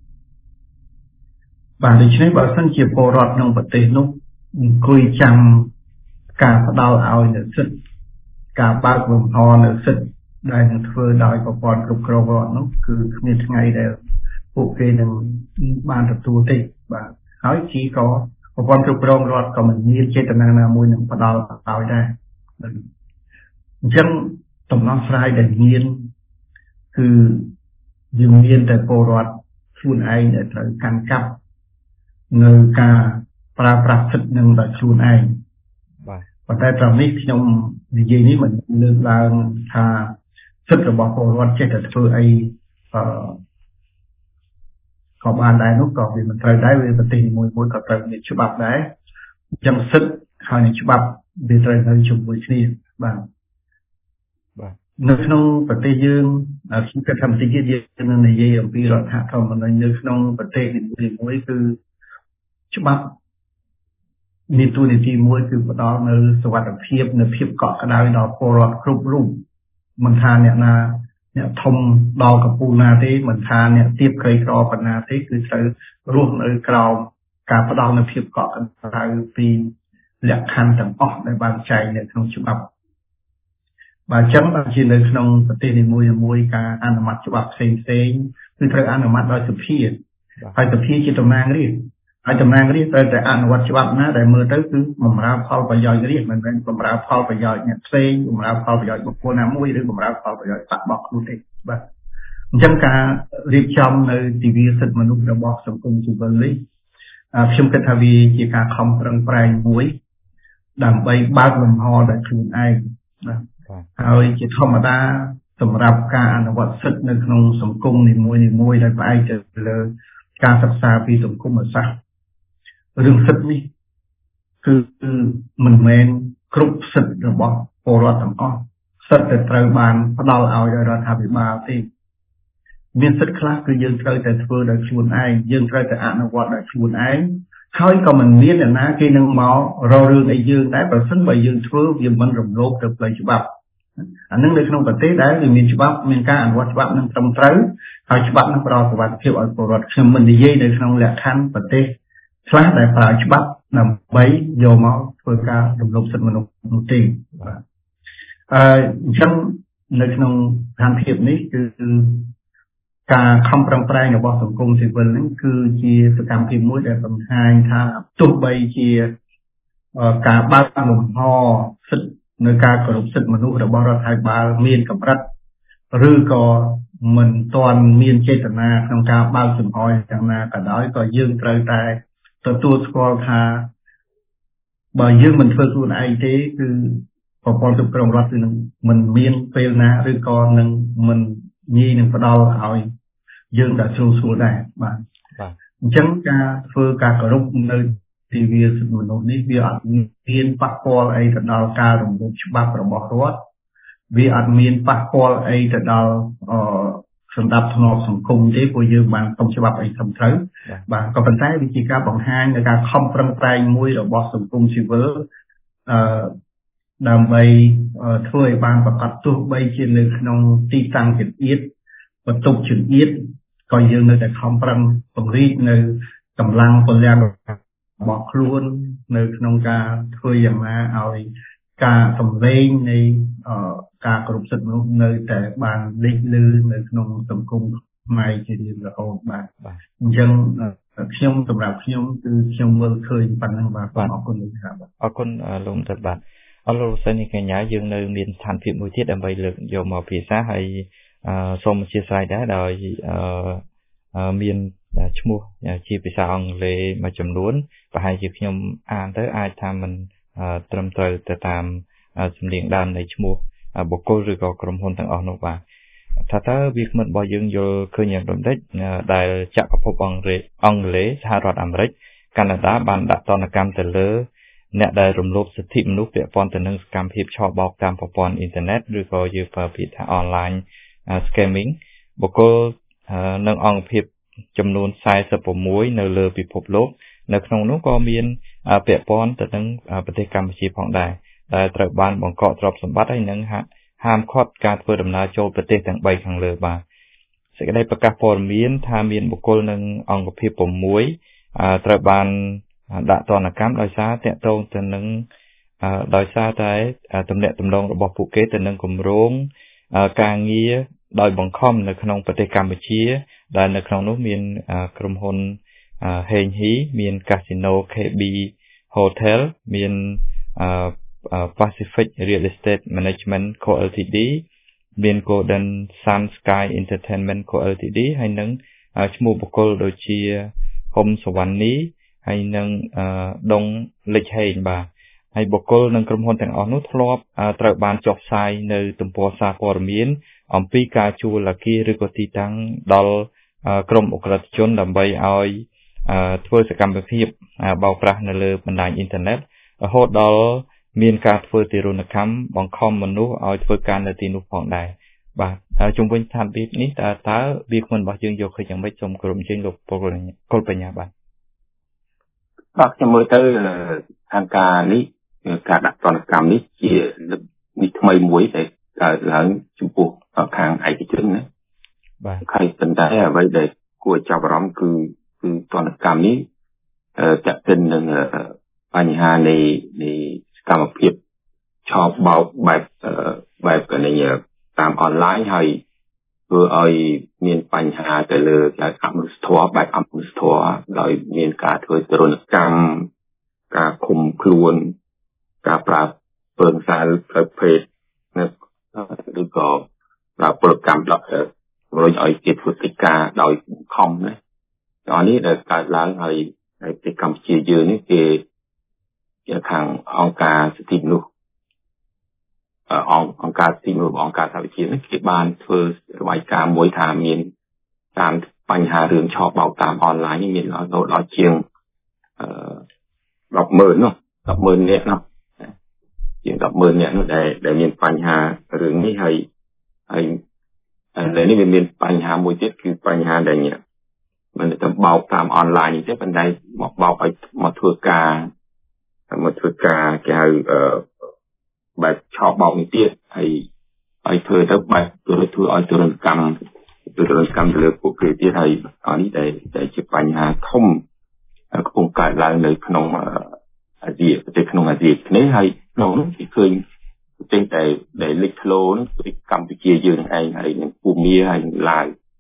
បាទដូច្នេះបើសិនជាពលរដ្ឋក្នុងប្រទេសនោះអង្គុយចាំការផ្ដល់ឲ្យនៅសិទ្ធិការបើកលំហនៅសិទ្ធិដែលនឹងធ្វើដោយប្រព័ន្ធគ្រប់គ្រងរដ្ឋនោះគឺគ្មានថ្ងៃដែលពួកគេនឹងបានទទួលទេបាទហើយជីក៏ប្រព័ន្ធគ្រប់គ្រងរដ្ឋក៏មិនមានចេតនាណាមួយនឹងផ្ដល់ឲ្យដែរអញ្ចឹងដំណោះស្រាយដែលមានគឺយើងមានតែពលរដ្ឋខ្លួនឯងដែលត្រូវកាន់កាប់នៅការប្រើប្រាស់សិទ្ធិនឹងដោយខ្លួនឯងបាទប៉ុន្តែត្រង់នេះខ្ញុំនិយាយនេះមិនលើកឡើងថាសិទ្ធិរបស់ពលរដ្ឋចេះតែធ្វើអីអឺក៏បានដែរនោះក៏វាមិនត្រូវដែរវាប្រទេសមួយមួយក៏ត្រូវមានច្បាប់ដែរអញ្ចឹងសិទ្ធិហើយនឹងច្បាប់វាត្រូវនៅជាមួយគ្នាបាទបាទនៅក្នុងប្រទេសយើងខ្ញុំគិតថាបន្តិចទៀតយើងនឹងនិយាយអំពីរដ្ឋធម្មនុញ្ញនៅក្នុងប្រទេសនីមួយៗគឺច្បាប់មានតួនាទីមួយគឺផ្ដល់នៅសុវត្ថិភាពនៅភាពកក់ក្ដៅដល់ពលរដ្ឋគ្រប់រូបមិនថាអ្នកណាអ្នកធំដល់កំពូលណាទេមិនថាអ្នកទាបក្រីក្រប៉ុណ្ណាទេគឺត្រូវរស់នៅក្រោមការផ្ដល់នៅភាពកក់ក្ដៅពីលក្ខខណ្ឌទាំងអស់ដែលបានចែងនៅក្នុងច្បាប់បើអញ្ចឹងបើជានៅក្នុងប្រទេសនីមួយៗការអនុម័តច្បាប់ផ្សេងផ្សេងគឺត្រូវអនុម័តដោយសភាហើយសភាជាតំណាងរាស្ត្រហើយតំណាងរាស្ត្រត្រូវតែអនុវត្តច្បាប់ណាដែលមើលទៅគឺបម្រើផលប្រយោជន៍រាស្ត្រមិនមែនបម្រើផលប្រយោជន៍អ្នកផ្សេងបម្រើផលប្រយោជន៍បុគ្គលណាមួយឬបម្រើផលប្រយោជន៍បកបោកខ្លួនទេបាទអញ្ចឹងការរៀបចំនៅទិវាសិទ្ធិមនុស្សរបស់សង្គមស៊ីវិលនេះខ្ញុំគិតថាវាជាការខំប្រឹងប្រែងមួយដើម្បីបើកលំហដល់ខ្លួនឯងបាទហើយជាធម្មតាសម្រាប់ការអនុវត្តសិទ្ធិនៅក្នុងសង្គមនីមួយៗដែលផ្អែកទៅលើការសិក្សាពីសង្គមសាស្ត្ររឿងសិទ្ធិនេះគឺមិនមែនគ្រប់សិទ្ធិរបស់ពលរដ្ឋទាំងអស់សិទ្ធិតែត្រូវបានផ្ដល់ឲ្យដោយរដ្ឋាភិបាលទេមានសិទ្ធិខ្លះគឺយើងត្រូវតែធ្វើដោយខ្លួនឯងយើងត្រូវតែអនុវត្តដោយខ្លួនឯងហើយក៏មិនមានអ្នកណាគេនឹងមករករឿងអីយើងដែរបើមិនបើយើងធ្វើវាមិនរំលោភទៅផ្លូវច្បាប់អានឹងនៅក្នុងប្រទេសដែលវាមានច្បាប់មានការអនុវត្តច្បាប់នឹងត្រឹមត្រូវហើយច្បាប់នឹងផ្ដល់សុវត្ថិភាពឲ្យពលរដ្ឋខ្ញុំមិននិយាយនៅក្នុងលក្ខខណ្ឌប្រទេសខ្លះដែលប្រើច្បាប់ដើម្បីយកមកធ្វើការរំលោភសិទ្ធិមនុស្សនោះទេបាទអឺអញ្ចឹងនៅក្នុងស្ថានភាពនេះគឺការខំប្រឹងប្រែងរបស់សង្គមស៊ីវិលហ្នឹងគឺជាសកម្មភាពមួយដែលបង្ហាញថាទោះបីជាការបើកលំហសិទ្ធិនៅការគោរពសិទ្ធិមនុស្សរបស់រដ្ឋាភិបាលមានកម្រិតឬក៏មិនទាន់មានចេតនាក្នុងការបើកចំហយ៉ាងណាក៏ដោយក៏យើងត្រូវតែទទួលស្គាល់ថាបើយើងមិនធ្វើខ្លួនឯងទេគឺប្រព័ន្ធគ្រប់គ្រងរដ្ឋគឺនឹងមិនមានពេលណាឬក៏នឹងមិនងាយនឹងផ្ដល់ឲ្យយើងតែជ្រុលស្រួលដែរបាទអញ្ចឹងការធ្វើការគោរពនៅទិវាសិទ្ធិមនុស្សនេះវាអត់មានប៉ះពាល់អីទៅដល់ការរំលោភច្បាប់របស់រដ្ឋវាអត់មានប៉ះពាល់អីទៅដល់អឺសម្ដាប់ធ្នាប់សង្គមទេព្រោះយើងបានសុំច្បាប់អីត្រឹមត្រូវបាទក៏ប៉ុន្តែវាជាការបង្ហាញនៃការខំប្រឹងប្រែងមួយរបស់សង្គមស៊ីវិលអឺដើម្បីធ្វើឲ្យបានប្រកាសទោះបីជានៅក្នុងទីតាំងជំនៀតបន្ទប់ជំនៀតក៏យើងនៅតែខំប្រឹងពង្រីកនៅកម្លាំងពលកម្មរបស់ខ្លួននៅក្នុងការធ្វើយ៉ាងណាឲ្យការសម្លេងនៃការគោរពសិទ្ធិមនុស្សនៅតែបានលេចលឺនៅក្នុងសង្គមខ្មែរជារៀងរហូតបាទអញ្ចឹងខ្ញុំសម្រាប់ខ្ញុំគឺខ្ញុំមើលឃើញប៉ុណ្ណឹងបាទអរគុណលោកครับអរគុណលោកទៅបាទអរលោកសិនីកញ្ញាយើងនៅមានស្ថានភាពមួយទៀតដើម្បីលើកយកមកពិភាក្សាហើយសូមអធិស្ឋានដែរដោយមានឈ្មោះជាភាសាអង់គ្លេសមួយចំនួនប្រហែលជាខ្ញុំអានទៅអាចថាมันត្រឹមត្រូវទៅតាមសំនៀងដើមនៃឈ្មោះបុគ្គលឬក៏ក្រុមហ៊ុនទាំងអស់នោះបាទថាតើវាគ្មិនរបស់យើងយល់ឃើញយ៉ាងដូចម្តេចដែលចក្រភពអង់គ្លេសអង់គ្លេសសហរដ្ឋអាមេរិកកាណាដាបានដាក់ទណ្ឌកម្មទៅលើអ្នកដែលរំលោភសិទ្ធិមនុស្សពាក់ព័ន្ធទៅនឹងសកម្មភាពឆបោកតាមប្រព័ន្ធអ៊ីនធឺណិតឬក៏យើងប្រើពាក្យថា online scamming បុគ្គលនឹងអង្គភាពចំនួនสี่สิบหกនៅលើពិភពលោកនៅក្នុងនោះក៏មានពាក់ព័ន្ធទៅនឹងប្រទេសកម្ពុជាផងដែរដែលត្រូវបានបង្កកទ្រព្យសម្បត្តិហើយនឹងហាមឃាត់ការធ្វើដំណើរចូលប្រទេសទាំងបីខាងលើបាទសេចក្តីប្រកាសព័ត៌មានថាមានបុគ្គលនឹងអង្គភាពหกត្រូវបានដាក់ទណ្ឌកម្មដោយសារតាក់ទងទៅនឹងដោយសារតែទំនាក់ទំនងរបស់ពួកគេទៅនឹងគម្រោងការងារដោយបង្ខំនៅក្នុងប្រទេសកម្ពុជាដែលនៅក្នុងនោះមានក្រុមហ៊ុនហេងហ៊ីមានកាស៊ីណូ เค บี Hotel មាន Pacific Real Estate Management Co. แอล ที ดี មាន Golden Sun Sky Entertainment Co. แอล ที ดี ហើយនឹងឈ្មោះបុគ្គលដូចជាហុំសវណ្ណីហើយនឹងដុងលិចហេងបាទហើយបុគ្គលនិងក្រុមហ៊ុនទាំងអស់នោះធ្លាប់ត្រូវបានចុះផ្សាយនៅទំព័រសារព័ត៌មានអំពីការជួលអគារឬក៏ទីតាំងដល់ក្រុមអក្រិតជនដើម្បីឲ្យធ្វើសកម្មភាពបោកប្រាស់នៅលើបណ្ដាញអ៊ីនធឺណិតរហូតដល់មានការធ្វើទារុណកម្មបង្ខំមនុស្សឲ្យធ្វើការនៅទីនោះផងដែរបាទហើយជុំវិញស្ថានភាពនេះតើតើវាគ្មិនរបស់យើងយកឃើញយ៉ាងម៉េចសូមគោរពអញ្ជើញលោកពលកុលបញ្ញាបាទបាទខ្ញុំមើលទៅខាងការនេះការដាក់ទណ្ឌកម្មនេះជានេះថ្មីមួយដែលកើតឡើងចំពោះខាងឯកជនណាបាទហើយប៉ុន្តែអ្វីដែលគួរចាប់អារម្មណ៍គឺគឺទណ្ឌកម្មនេះចាក់ទិននឹងបញ្ហានៃនៃសកម្មភាពឆោបបោកបែបបែបកណីតាមអនឡាញហើយធ្វើឲ្យមានបញ្ហាទៅលើការអមនុស្សធម៌បែបអមនុស្សធម៌ដោយមានការធ្វើទរណកម្មការឃុំខ្លួនការប្រើពើងសាលផ្លូវភេទឬក៏ប្រើពលកម្មដល់ជំរុញឲ្យគេធ្វើកិច្ចការដោយខំណាដល់នេះដែលកើតឡើងហើយនៅប្រទេសកម្ពុជាយើងនេះគេជាខាងអង្គការសិទ្ធិមនុស្សអង្គអង្គការសិទ្ធិមនុស្សអង្គការសហវិជាតិនេះគេបានធ្វើរបាយការណ៍មួយថាមានតាមបញ្ហារឿងឆោបបោកតាមអនឡាញនេះមានដល់ជាងអឺ ដប់ម៉ឺន នោះ ដប់ម៉ឺន នាក់ នោះ ជាង ដប់ម៉ឺន នាក់ នោះ ដែល ដែល មាន បញ្ហា រឿង នេះ ហើយ ហើយ ឥឡូវ នេះ វា មាន បញ្ហា មួយ ទៀត គឺ បញ្ហា ដែល មិន ទៅ បោក តាម អនឡាញ ទេ ប៉ុន្តែ មក បោក ឲ្យ មក ធ្វើ ការ មក ធ្វើ ការ គេ ហៅ អឺ បែប ឆោប បោក នេះ ទៀត ហើយ ឲ្យ ធ្វើ ទៅ បែប ធ្វើ ធ្វើ ឲ្យ ទរណកម្ម ទរណកម្ម ទៅ លើ ពួក គេ ទៀត ហើយ អានេះ ដែល ដែល ជា បញ្ហា ធំ កំពុង កើត ឡើង នៅ ក្នុង អាស៊ី ប្រទេស ក្នុង អាស៊ី នេះ ហើយ ក្នុង នោះ គេ ឃើញ ប្រទេស ដែល ដែល លេចធ្លោ នោះ គឺ កម្ពុជា យើង ឯង ហើយ នឹង ភូមា ហើយ នឹង ឡាវ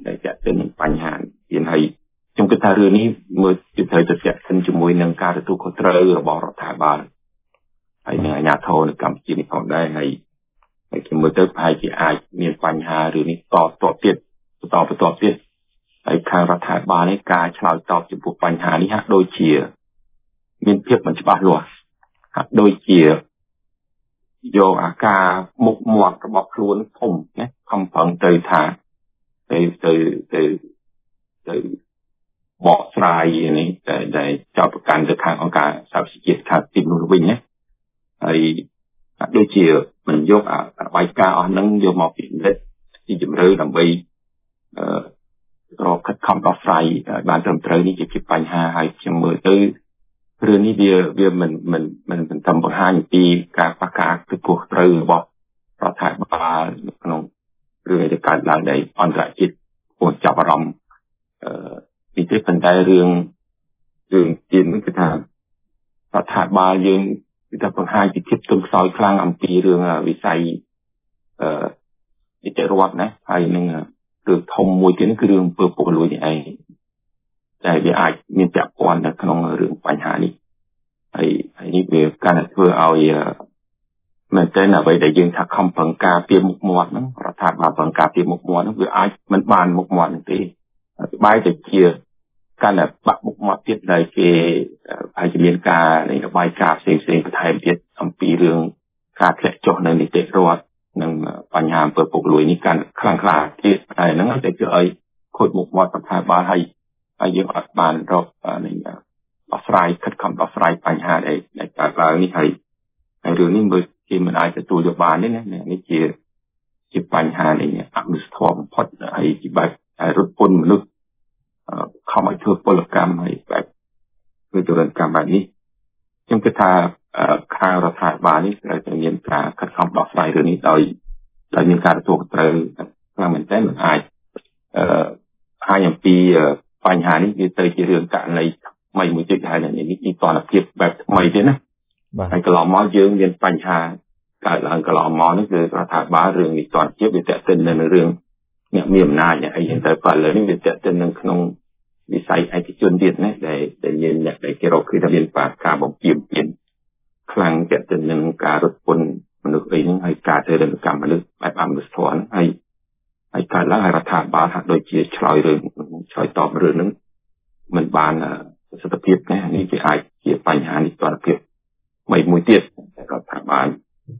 ដែលចាក់ទៅនឹងបញ្ហាទៀតហើយខ្ញុំគិតថារឿងនេះមើលទៅត្រូវទៅចាក់ទៅជាមួយនឹងការទទួលខុសត្រូវរបស់រដ្ឋាភិបាលហើយនឹងអាជ្ញាធរនៅកម្ពុជានេះផងដែរហើយហើយខ្ញុំមើលទៅប្រហែលជាអាចមានបញ្ហារឿងនេះតតទៀតបន្តបន្តទៀតហើយខាងរដ្ឋាភិបាលនេះការឆ្លើយតបចំពោះបញ្ហានេះហាក់ដូចជាមានភាពមិនច្បាស់លាស់ហាក់ដូចជាយកអាការមុខមាត់របស់ខ្លួនធំណាខំប្រឹងទៅថាទៅទៅទៅទៅបកស្រាយនេះតែតែចោទប្រកាន់ទៅខាងអង្គការសហប្រជាជាតិខាងទីនោះវិញណាហើយដូចជាមិនយកអាបាយការអស់ហ្នឹងយកមកពិនិត្យទីជម្រៅដើម្បីអឺរកខិតខំដោះស្រាយបានត្រឹមត្រូវនេះជាបញ្ហាហើយខ្ញុំមើលទៅរឿងនេះវាវាមិនមិនមិនមិនតំបង្ហាញពីការប្រកាសទទួលខុសត្រូវរបស់រដ្ឋាភិបាលក្នុងរឿងដែលកើតឡើងในអន្តរជាតិគួរចាប់អារម្មណ៍អឺពីទេប៉ុន្តែរឿងរឿងទៀតនេះគឺថារដ្ឋាភិបាលយើងគឺថាបង្ហាញពីភាពទន់ខ្សោយខ្លាំងអំពីរឿងវិស័យអឺនីតិរដ្ឋណាហើយនឹងរឿងធំមួយទៀតគឺរឿងអំពើពុករលួយនេះឯងតែវាអាចមានពាក់ព័ន្ធនៅក្នុងរឿងបញ្ហានេះហើយហើយនេះវាកាន់តែធ្វើឲ្យមែនតើអ្វីដែលយើងថាខំប្រឹងការពារមុខមាត់ហ្នឹងរដ្ឋាភិបាលប្រឹងការពារមុខមាត់ហ្នឹងវាអាចមិនបានមុខមាត់ហ្នឹងទេបែរទៅជាកាន់តែបាក់មុខមាត់ទៀតដែលគេហើយជាមានការនៃរបាយការណ៍ផ្សេងផ្សេងបន្ថែមទៀតអំពីរឿងការធ្លាក់ចុះនៅនីតិរដ្ឋនិងបញ្ហាអំពើពុករលួយនេះកាន់ខ្លាំងក្លាទៀតហើយហ្នឹងតែធ្វើឲ្យខូចមុខមាត់រដ្ឋាភិបាលហើយហើយយើងអត់បានរកនៃដោះស្រាយខិតខំដោះស្រាយបញ្ហាដែលដែលកើតឡើងនេះហើយហើយរឿងនេះមើលគេមិនអាចទទួលយកបានទេណានេះជាជាបញ្ហានៃអមនុស្សធម៌បំផុតហើយជាបែបរត់ពន្ធមនុស្សខំឲ្យធ្វើពលកម្មហើយបែបធ្វើទរណកម្មបែបនេះខ្ញុំគិតថាខាងរដ្ឋាភិបាលនេះត្រូវតែមានការខិតខំដោះស្រាយរឿងនេះដោយដោយមានការទទួលខុសត្រូវខ្លាំងមែនទែនមិនអាចអឺហើយអំពីបញ្ហានេះវាទៅជារឿងករណីថ្មីមួយទៀតហើយនេះនេះអ៊ីតនភាពបែបថ្មីទៀតណាហើយកន្លងមកយើងមានបញ្ហាកើតឡើងកន្លងមកនេះគឺរដ្ឋាភិបាលរឿងនេះតនភាពវាតេតិននៅរឿងអ្នកមានអំណាចអីយ៉ាងទៅបើលើនេះវាតេតិននៅក្នុងវិស័យឯកជនទៀតណាដែលដែលមានអ្នកដែលគេរកឃើញថាមានការបំពានមានខ្លាំងតេតិននឹងការរត់ពន្ធមនុស្សអីហ្នឹងហើយការធ្វើរនកម្មមនុស្សបែបអមនុស្សធម៌ហ្នឹងហើយហើយកើតឡើងហើយរដ្ឋាភិបាលហាក់ដូចជាឆ្លើយរឿងឆ្លើយតបរឿងហ្នឹងមិនបានប្រសិទ្ធភាពណានេះជាអាចជាបញ្ហានេះតរភាពមួយមួយទៀតរដ្ឋាភិបាល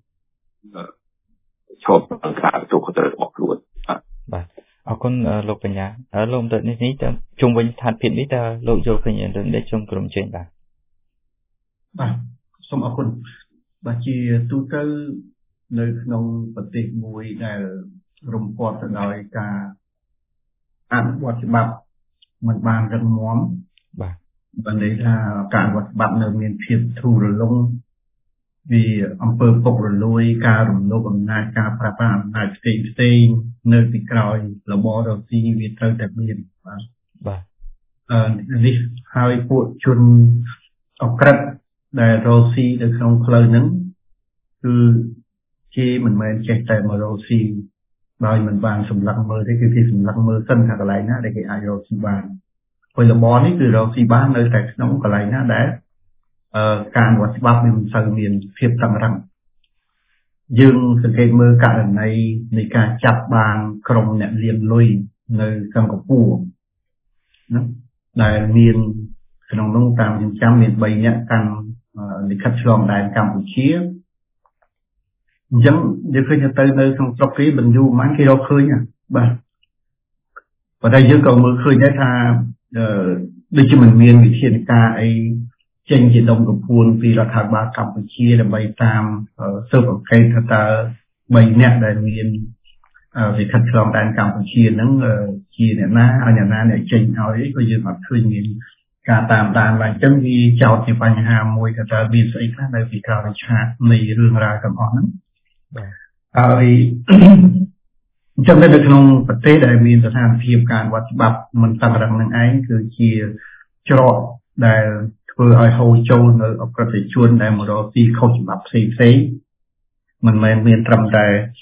ឈប់បង្ការទទួលខុសត្រូវរបស់ខ្លួនបាទអរគុណលោកបញ្ញាលោកទៅនេះនេះទៅជុំវិញស្ថានភាពនេះតើលោកយល់ឃើញយ៉ាងដូចម្ដេចជុំក្រុមជើងបាទបាទសូមអរគុណបាទជាទូទៅនៅក្នុងប្រទេសមួយដែលរំពាត់ទៅដោយការអនុវត្តច្បាប់មិនបានរឹងមាំបាទបានន័យថាការអនុវត្តច្បាប់នៅមានភាពធូររលុងវាអំពើពុករលួយការរំលោភអំណាចការប្រើប្រាស់អំណាចផ្សេងផ្សេងនៅពីក្រោយរបបរស៊ីវាត្រូវតែមានបាទបាទអឺនេះហើយពួកជនអក្រិតដែលរស់ស៊ីនៅក្នុងផ្លូវហ្នឹងគឺគេមិនមែនចេះតែមករស់ស៊ីដោយមិនបានសម្លឹងមើលទេគឺគេសម្លឹងមើលសិនថាកន្លែងណាដែលគេអាចរស់ស៊ីបានហើយរបបនេះគឺរស់ស៊ីបាននៅតែក្នុងកន្លែងណាដែលអឺការអនុវត្តច្បាប់វាមិនសូវមានភាពតឹងរ៉ឹងយើងសង្កេតមើលករណីនៃការចាប់បានក្រុមអ្នកលាងលុយនៅសិង្ហបុរីណាដែលមានក្នុងនោះតាមខ្ញុំចាំមានបីនាក់កាន់លិខិតឆ្លងដែនកម្ពុជាអញ្ចឹងយើងឃើញទៅនៅក្នុងស្រុកគេមិនយូរប៉ុន្មានគេរកឃើញបាទប៉ុន្តែយើងក៏មើលឃើញដែរថាអឺដូចជាមិនមានវិធានការអីចេញជាដុំកំភួនពីរដ្ឋាភិបាលកម្ពុជាដើម្បីតាមស៊ើបអង្កេតថាតើបីនាក់ដែលមានវិខិតឆ្លងដែនកម្ពុជាហ្នឹងជាអ្នកណាហើយអ្នកណាអ្នកចេញឲ្យក៏យើងអត់ឃើញមានការតាមដានឡើងអញ្ចឹងវាចោទជាបញ្ហាមួយថាតើមានស្អីខ្លះនៅពីក្រោយឆាកនៃរឿងរ៉ាវទាំងអស់ហ្នឹងបាទហើយអញ្ចឹងនៅក្នុងប្រទេសដែលមានស្ថានភាពការវត្តច្បាប់មិនតឹងរ៉ឹងនឹងឯងគឺជាច្រកដែលធ្វើឲ្យហូរចូលនៅអក្រិតជនដែលមករកទីខុសច្បាប់ផ្សេងផ្សេងមិនមែនមានត្រឹមតែ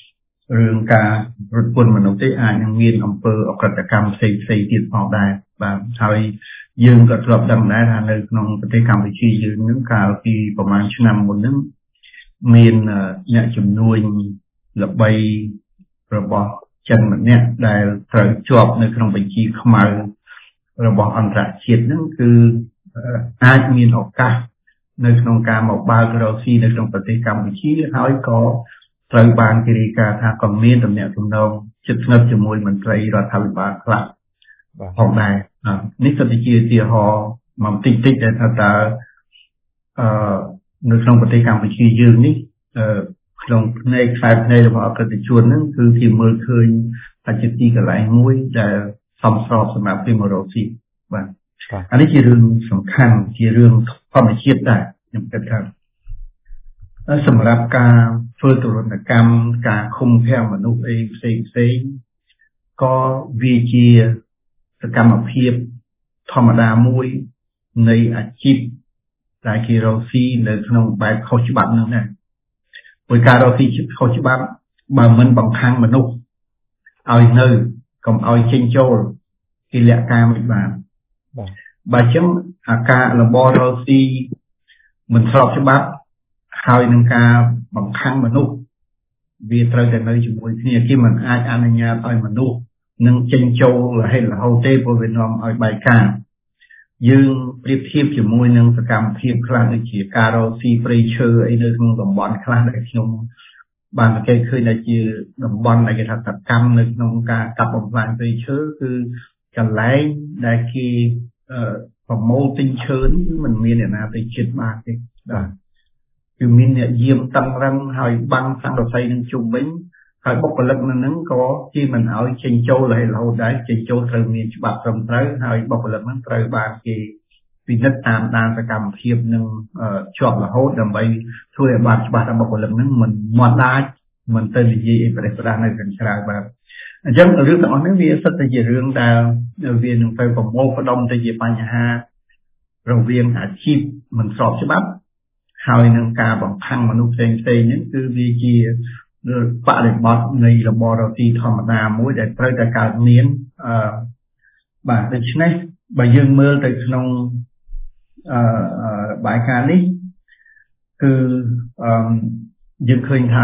រឿងការរត់ពន្ធមនុស្សទេអាចនឹងមានអំពើអក្រកម្មផ្សេងផ្សេងទៀតផងដែរបាទហើយយើងក៏ធ្លាប់ដឹងដែរថានៅក្នុងប្រទេសកម្ពុជាយើងនឹងកាលពីប្រហែលឆ្នាំមុនហ្នឹងមានអ្នកជំនួយល្បីរបស់ចិនម្នាក់ដែលត្រូវជាប់នៅក្នុងបញ្ជីខ្មៅរបស់អន្តរជាតិហ្នឹងគឺអាចមានឱកាសនៅក្នុងការមកបើករកស៊ីនៅក្នុងប្រទេសកម្ពុជាហើយក៏ត្រូវបានគេរាយការណ៍ថាក៏មានតំណែងទំនងជិតស្និទ្ធជាមួយមន្ត្រីរដ្ឋាភិបាលខ្លះផងដែរនេះក៏ជាឧទាហរណ៍មកតិចតិចដែលថាតើអឺនៅក្នុងប្រទេសកម្ពុជាយើងនេះអឺក្នុងផ្នែកខ្សែភ្នែករបស់អក្រិតជនហ្នឹងគឺជាមើលឃើញថាជាទីកន្លែងមួយដែលសមស្របសម្រាប់ពីមករកស៊ីបាទអានេះជារឿងសំខាន់ជារឿងធម្មជាតិដែរខ្ញុំគិតថាសម្រាប់ការធ្វើទរណកម្មការឃុំឃាំងមនុស្សអីផ្សេងផ្សេងក៏វាជាសកម្មភាពធម្មតាមួយនៃអាជីពដែលគេរកស៊ីនៅក្នុងបែបខុសច្បាប់នោះណាព្រោះការរកស៊ីខុសច្បាប់បើមិនបង្ខាំងមនុស្សឲ្យនៅកុំឲ្យចេញចូលគេលាក់ការមិនបានបើចឹងអាការរបររកស៊ីមិនស្របច្បាប់ហើយនឹងការបង្ខាំងមនុស្សវាត្រូវតែនៅជាមួយគ្នាគេមិនអាចអនុញ្ញាតឲ្យមនុស្សនឹងចេញចូលរហេតរហូតទេព្រោះវានាំឲ្យបែកការយើងប្រៀបធៀបជាមួយនឹងសកម្មភាពខ្លះដូចជាការរកស៊ីព្រៃឈើអីនៅក្នុងតំបន់ខ្លះដែលខ្ញុំបានសង្កេតឃើញថាជាតំបន់ដែលគេថាសកម្មនៅក្នុងការកាប់បំផ្លាញព្រៃឈើគឺកន្លែងដែលគេប្រមូលទិញឈើនេះគឺមិនមានអ្នកណាទៅជិតបានទេបាទគឺមានអ្នកយាមតឹងរឹងហើយបាំងសង្កសីនឹងជុំវិញហើយបុគ្គលិកនៅនឹងក៏ជាមិនឲ្យចេញចូលរហូតរហូតដែរចេញចូលត្រូវមានច្បាប់ត្រឹមត្រូវហើយបុគ្គលិកនឹងត្រូវបានគេពិនិត្យតាមដានសកម្មភាពនឹងជាប់រហូតដើម្បីធ្វើឲ្យបានច្បាស់ថាបុគ្គលិកនឹងមិនមាត់ដាច់មិនទៅនិយាយអីប្រទេសប្រដាសនៅខាងក្រៅបាទអញ្ចឹងរឿងទាំងអស់នេះវាសិតតែជារឿងដែលវានឹងទៅប្រមូលផ្ដុំទៅជាបញ្ហារវាងអាជីពមិនស្របច្បាប់ហើយនឹងការបង្ខាំងមនុស្សផ្សេងផ្សេងហ្នឹងគឺវាជាបរិបទនៃរបបរកស៊ីធម្មតាមួយដែលត្រូវតែកើតមានអឺបាទដូច្នេះបើយើងមើលទៅក្នុងអឺបាយការនេះគឺអឺយើងឃើញថា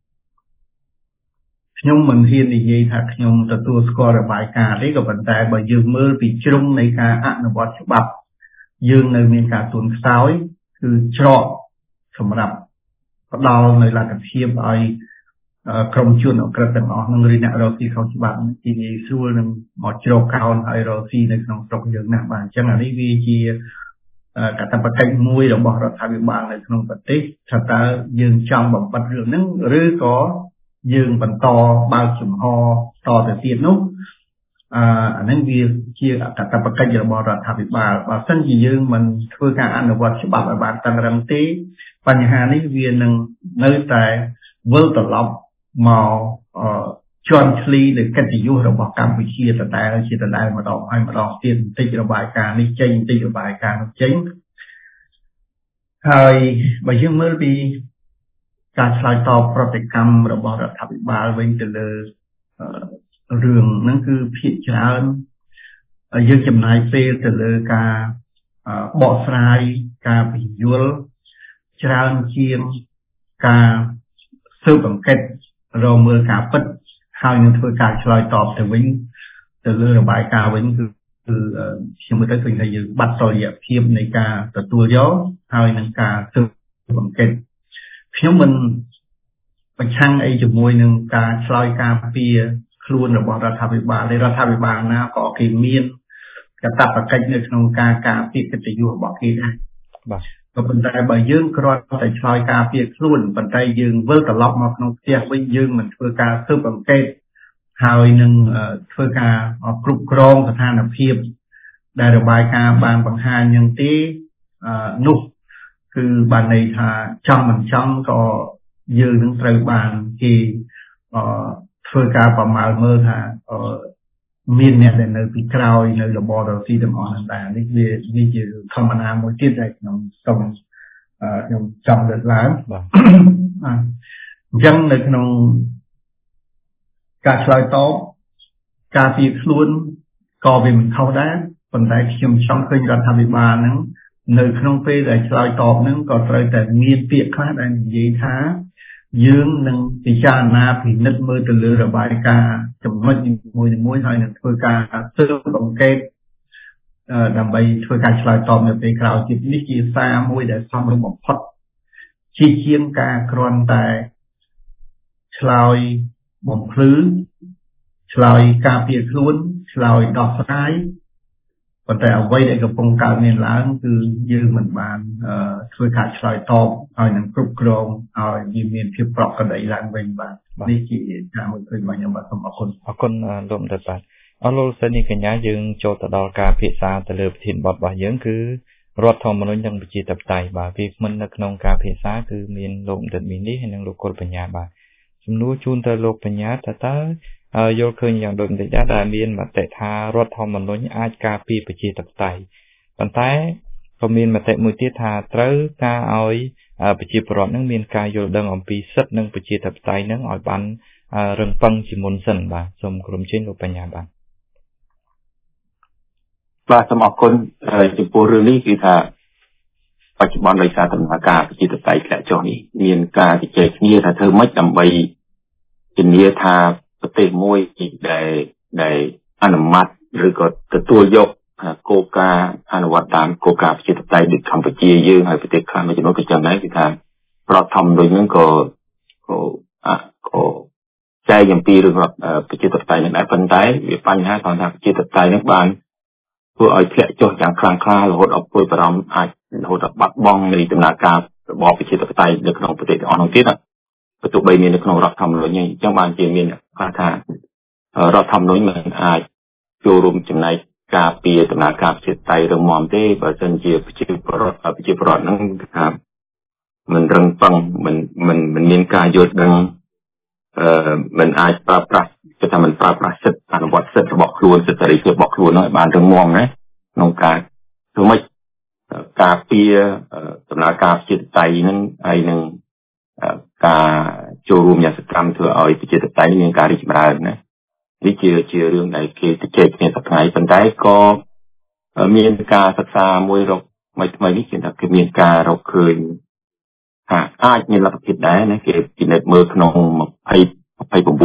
ខ្ញុំមិនហ៊ាននិយាយថាខ្ញុំទទួលស្គាល់របាយការណ៍ទេក៏ប៉ុន្តែបើយើងមើលពីជ្រុងនៃការអនុវត្តច្បាប់យើងនៅមានការទួនខ្សោយគឺច្រកសម្រាប់ផ្ដល់នៅលទ្ធភាពឲ្យក្រុមជនអក្រិតទាំងអស់នឹងឬអ្នករកស៊ីខុសច្បាប់ទីងាយស្រួលនឹងមកជ្រកកោនឲ្យរកស៊ីនៅក្នុងស្រុកយើងណាស់បាទអញ្ចឹងអានេះវាជាកាតព្វកិច្ចមួយរបស់រដ្ឋាភិបាលនៅក្នុងប្រទេសថាតើយើងចង់បំបត្តិរឿងហ្នឹងឬក៏យើងបន្តបើកចំហតទៅទៀតនោះអឺអានឹងវាជាកាតព្វកិច្ចរបស់រដ្ឋាភិបាលបើមិនជាយើងមិនធ្វើការអនុវត្តច្បាប់ឲ្យបានតឹងរ៉ឹងទេបញ្ហានេះវានឹងនៅតែវិលត្រឡប់មកជន់ឈ្លីនៃកិត្តិយសរបស់កម្ពុជាដដែលជាដដែលម្ដងហើយម្ដងទៀតបន្តិចរបាយការណ៍នេះចេញបន្តិចរបាយការណ៍នោះចេញហើយបើយើងមើលពីការឆ្លើយតបប្រតិកម្មរបស់រដ្ឋាភិបាលវិញទៅលើរឿងហ្នឹងគឺភាគច្រើនយើងចំណាយពេលទៅលើការបកស្រាយការពន្យល់ច្រើនជាងការស៊ើបអង្កេតរកមើលការពិតហើយនឹងធ្វើការឆ្លើយតបទៅវិញទៅលើរបាយការណ៍វិញគឺខ្ញុំមើលទៅឃើញថាយើងបាត់តុល្យភាពនៃការទទួលយកហើយនឹងការស៊ើបអង្កេតខ្ញុំមិនប្រឆាំងអីជាមួយនឹងការឆ្លើយការពារខ្លួនរបស់រដ្ឋាភិបាលរដ្ឋាភិបាលណាក៏គេមានកាតព្វកិច្ចនៅក្នុងការការពារកិត្តិយសរបស់គេដែរបាទក៏ប៉ុន្តែបើយើងគ្រាន់តែឆ្លើយការពារខ្លួនប៉ុន្តែយើងវិលត្រឡប់មកក្នុងផ្ទះវិញយើងមិនធ្វើការស៊ើបអង្កេតហើយនឹងធ្វើការគ្រប់គ្រងស្ថានភាពដែលរបាយការណ៍បានបង្ហាញយ៉ាងទេនោះគឺបានន័យថាចង់មិនចង់ក៏យើងនឹងត្រូវបានគេធ្វើការប្រមាលមើលថាមានអ្នកដែលនៅពីក្រោយនៅរបបរកស៊ីទាំងអស់ហ្នឹងដែរនេះវាវាជាធម្មតាមួយទៀតដែលខ្ញុំសូមខ្ញុំចង់លើកឡើងបាទអញ្ចឹងនៅក្នុងការឆ្លើយតបការពីខ្លួនក៏វាមិនខុសដែរប៉ុន្តែខ្ញុំចង់ឃើញរដ្ឋាភិបាលហ្នឹងនៅក្នុងពេលដែលឆ្លើយតបហ្នឹងក៏ត្រូវតែមានពាក្យខ្លះដែលនិយាយថាយើងនឹងពិចារណាពិនិត្យមើលទៅលើរបាយការណ៍ចំណុចនីមួយៗហើយនឹងធ្វើការស៊ើបអង្កេតដើម្បីធ្វើការឆ្លើយតបនៅពេលក្រោយទៀតនេះជាសារមួយដែលសមរម្យបំផុតជាជាងការគ្រាន់តែឆ្លើយបំភ្លឺឆ្លើយការពារខ្លួនឆ្លើយដោះស្រាយប៉ុន្តែអ្វីដែលកំពុងកើតមានឡើងគឺយើងមិនបានធ្វើការឆ្លើយតបឲ្យនឹងគ្រប់គ្រងឲ្យវាមានភាពប្រក្រតីឡើងវិញបាទនេះជាការមួយឃើញរបស់ខ្ញុំបាទសូមអរគុណអរគុណលោកដិតបាទអរលោកសិននេះកញ្ញាយើងចូលទៅដល់ការពិភាក្សាទៅលើប្រធានបទរបស់យើងគឺរដ្ឋធម្មនុញ្ញនិងប្រជាធិបតេយ្យបាទវាគ្មិននៅក្នុងការពិភាក្សាគឺមានលោកដិតមីនេះហើយនិងលោកគុលបញ្ញាបាទជំនួសជូនទៅលោកបញ្ញាតើតើយល់ឃើញយ៉ាងដូចម្តេចដែរដែលមានមតិថារដ្ឋធម្មនុញ្ញអាចការពារប្រជាធិបតេយ្យប៉ុន្តែក៏មានមតិមួយទៀតថាត្រូវការឲ្យប្រជាពលរដ្ឋនឹងមានការយល់ដឹងអំពីសិទ្ធិនិងប្រជាធិបតេយ្យនឹងឲ្យបានរឹងប៉ឹងជាមុនសិនបាទសូមក្រុមជើញលោកបញ្ញាបាទបាទសូមអរគុណចំពោះរឿងនេះគឺថាបច្ចុប្បន្នដោយសារដំណើរការប្រជាធិបតេយ្យធ្លាក់ចុះនេះមានការជជែកគ្នាថាធ្វើម៉េចដើម្បីធានាថាប្រទេសមួយដែលដែលអនុម័តឬក៏ទទួលយកគោលការណ៍អនុវត្តតាមគោលការណ៍ប្រជាធិបតេយ្យដូចកម្ពុជាយើងហើយប្រទេសខ្លះមួយចំនួនក៏ចឹងដែរគឺថារដ្ឋធម្មនុញ្ញហ្នឹងក៏ក៏ក៏ចែកអំពីរឿងប្រជាធិបតេយ្យហ្នឹងដែរប៉ុន្តែវាបញ្ហាត្រង់ថាប្រជាធិបតេយ្យហ្នឹងបានធ្វើឲ្យធ្លាក់ចុះយ៉ាងខ្លាំងក្លារហូតដល់ព្រួយបារម្ភអាចរហូតដល់បាត់បង់នៃដំណើរការរបបប្រជាធិបតេយ្យនៅក្នុងប្រទេសទាំងអស់នោះទៀតណាបើទោះបីមាននៅក្នុងរដ្ឋធម្មនុញ្ញអញ្ចឹងបានជាមានខ្លះថារដ្ឋធម្មនុញ្ញមិនអាចចូលរួមចំណែកការពារដំណើរការប្រជាធិបតេយ្យរឹងមាំទេបើមិនជាប្រជាពលរដ្ឋប្រជាពលរដ្ឋហ្នឹងថាមិនរឹងប៉ឹងមិនមិនមិនមានការយល់ដឹងអឺមិនអាចប្រើប្រាស់គឺថាមិនប្រើប្រាស់សិទ្ធិអនុវត្តសិទ្ធិរបស់ខ្លួនសិទ្ធិសេរីភាពរបស់ខ្លួនឲ្យបានរឹងមាំណាក្នុងការធ្វើម៉េចការពារដំណើរការប្រជាធិបតេយ្យហ្នឹងហើយនឹងការចូលរួមយ៉ាងសកម្មធ្វើឲ្យប្រជាធិបតេយ្យមានការរីកចម្រើនណានេះជាជារឿងដែលគេជជែកគ្នាសប្តាហ៍ប៉ុន្តែក៏មានការសិក្សាមួយរកថ្មីថ្មីនេះគឺថាគេមានការរកឃើញថាអាចមានលទ្ធភាពដែរណាគេពិនិត្យមើលក្នុង20 29អឺ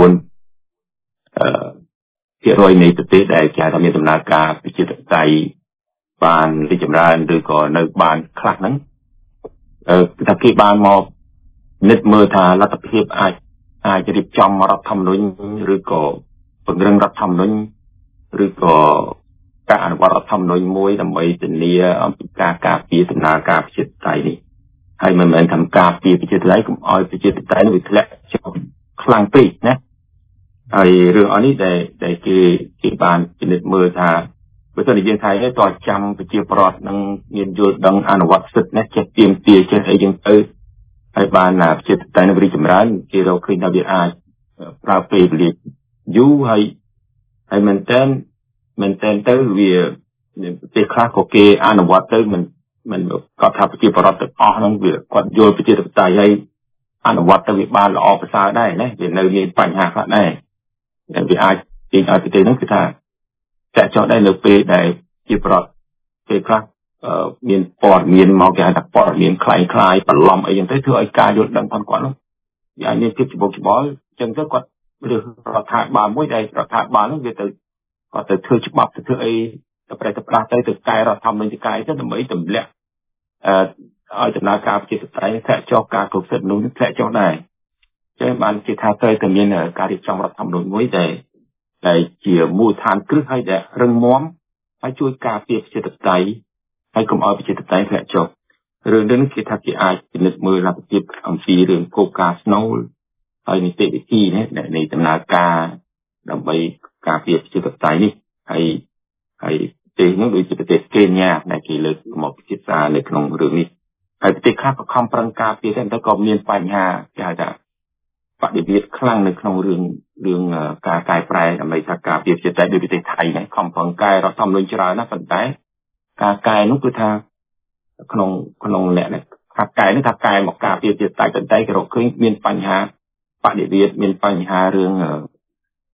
ភាគរយនៃប្រទេសដែលគេថាមានដំណើរការប្រជាធិបតេយ្យបានរីកចម្រើនឬក៏នៅបានខ្លះហ្នឹងអឺគឺថាគេបានមកនិតមើលថាលទ្ធភាពអាចអាចរៀបចំរដ្ឋធម្មនុញ្ញឬក៏ពង្រឹងរដ្ឋធម្មនុញ្ញឬក៏ការអនុវត្តរដ្ឋធម្មនុញ្ញមួយដើម្បីធានាអំពីការការពារដំណើរការប្រជាធិបតេយ្យនេះហើយមិនមែនធ្វើការពារប្រជាធិបតេយ្យកុំឲ្យប្រជាធិបតេយ្យនេះវាធ្លាក់ចុះខ្លាំងពេកណាហើយរឿងអស់នេះដែលដែលគេគេបានពិនិត្យមើលថាបើសិនជាយើងថាឯងតើចាំប្រជាពលរដ្ឋនឹងមានយល់ដឹងអនុវត្តសិទ្ធិនេះចេះទៀមទាចេះអីចឹងទៅហើយបានប្រជាធិបតេយ្យនឹងរីកចម្រើនគេរកឃើញថាវាអាចប្រើពេលវេលាយូរហើយហើយមែនតើមែនតើទៅវាប្រទេសខ្លះក៏គេអនុវត្តទៅមិនមិនគាត់ថាប្រជាពលរដ្ឋទាំងអស់ហ្នឹងវាគាត់យល់ប្រជាធិបតេយ្យហើយអនុវត្តទៅវាបានល្អប្រសើរដែរណាវានៅមានបញ្ហាខ្លះដែរដែលវាអាចទាញឲ្យប្រទេសហ្នឹងគឺថាចាក់ចោលដែរនៅពេលដែលជាប្រវត្តិពេលខ្លះមានព័ត៌មានមកគេហៅថាព័ត៌មានคล้ายคล้ายបន្លំអីចឹងទៅធ្វើឲ្យការយល់ដឹងផងគាត់នោះវាអាចមានភាពច្បុកច្បល់ចឹងទៅគាត់ឬរដ្ឋាភិបាលមួយដែលរដ្ឋាភិបាលនោះវាទៅគាត់ទៅធ្វើច្បាប់ទៅធ្វើអីទៅប្រែទៅផ្លាស់ទៅទៅកែរដ្ឋធម្មនុញ្ញទៅកែទៅដើម្បីទម្លាក់អឺឲ្យដំណើរការប្រជាធិបតេយ្យធ្លាក់ចុះការគ្រប់សិទ្ធិមនុស្សធ្លាក់ចុះដែរចឹងបានគេថាត្រូវតែមានការរៀបចំរដ្ឋធម្មនុញ្ញមួយដែលដែលជាមូលដ្ឋានគ្រឹះឲ្យដែលរឹងមាំហើយជួយការពារប្រជាធិបតេយ្យហើយកុំឲ្យប្រជាធិបតេយ្យធ្លាក់ចុះរឿងនេះគេថាគេអាចពិនិត្យមើលលទ្ធភាពអំពីរឿងគោលការណ៍ស្នូលហើយនីតិវិធីនេះនៃដំណើរការដើម្បីការពារប្រជាធិបតេយ្យនេះហើយហើយប្រទេសនោះដូចជាប្រទេសកេនយ៉ាដែលគេលើកមកពិភាក្សានៅក្នុងរឿងនេះហើយប្រទេសខ្លះក៏ខំប្រឹងការពារតែក៏មានបញ្ហាគេហៅថាបដិវេតខ្លាំងនៅក្នុងរឿងរឿងការកែប្រែដើម្បីថាការពារប្រជាធិបតេយ្យដូចប្រទេសថៃហ្នឹងខំប្រឹងកែរដ្ឋធម្មនុញ្ញច្រើនណាស់ប៉ុន្តែការកែនោះគឺថាក្នុងក្នុងអ្នកនេះថាកែនេះថាកែមកការពារប្រជាធិបតេយ្យប៉ុន្តែគេរកឃើញមានបញ្ហាបដិវេតមានបញ្ហារឿង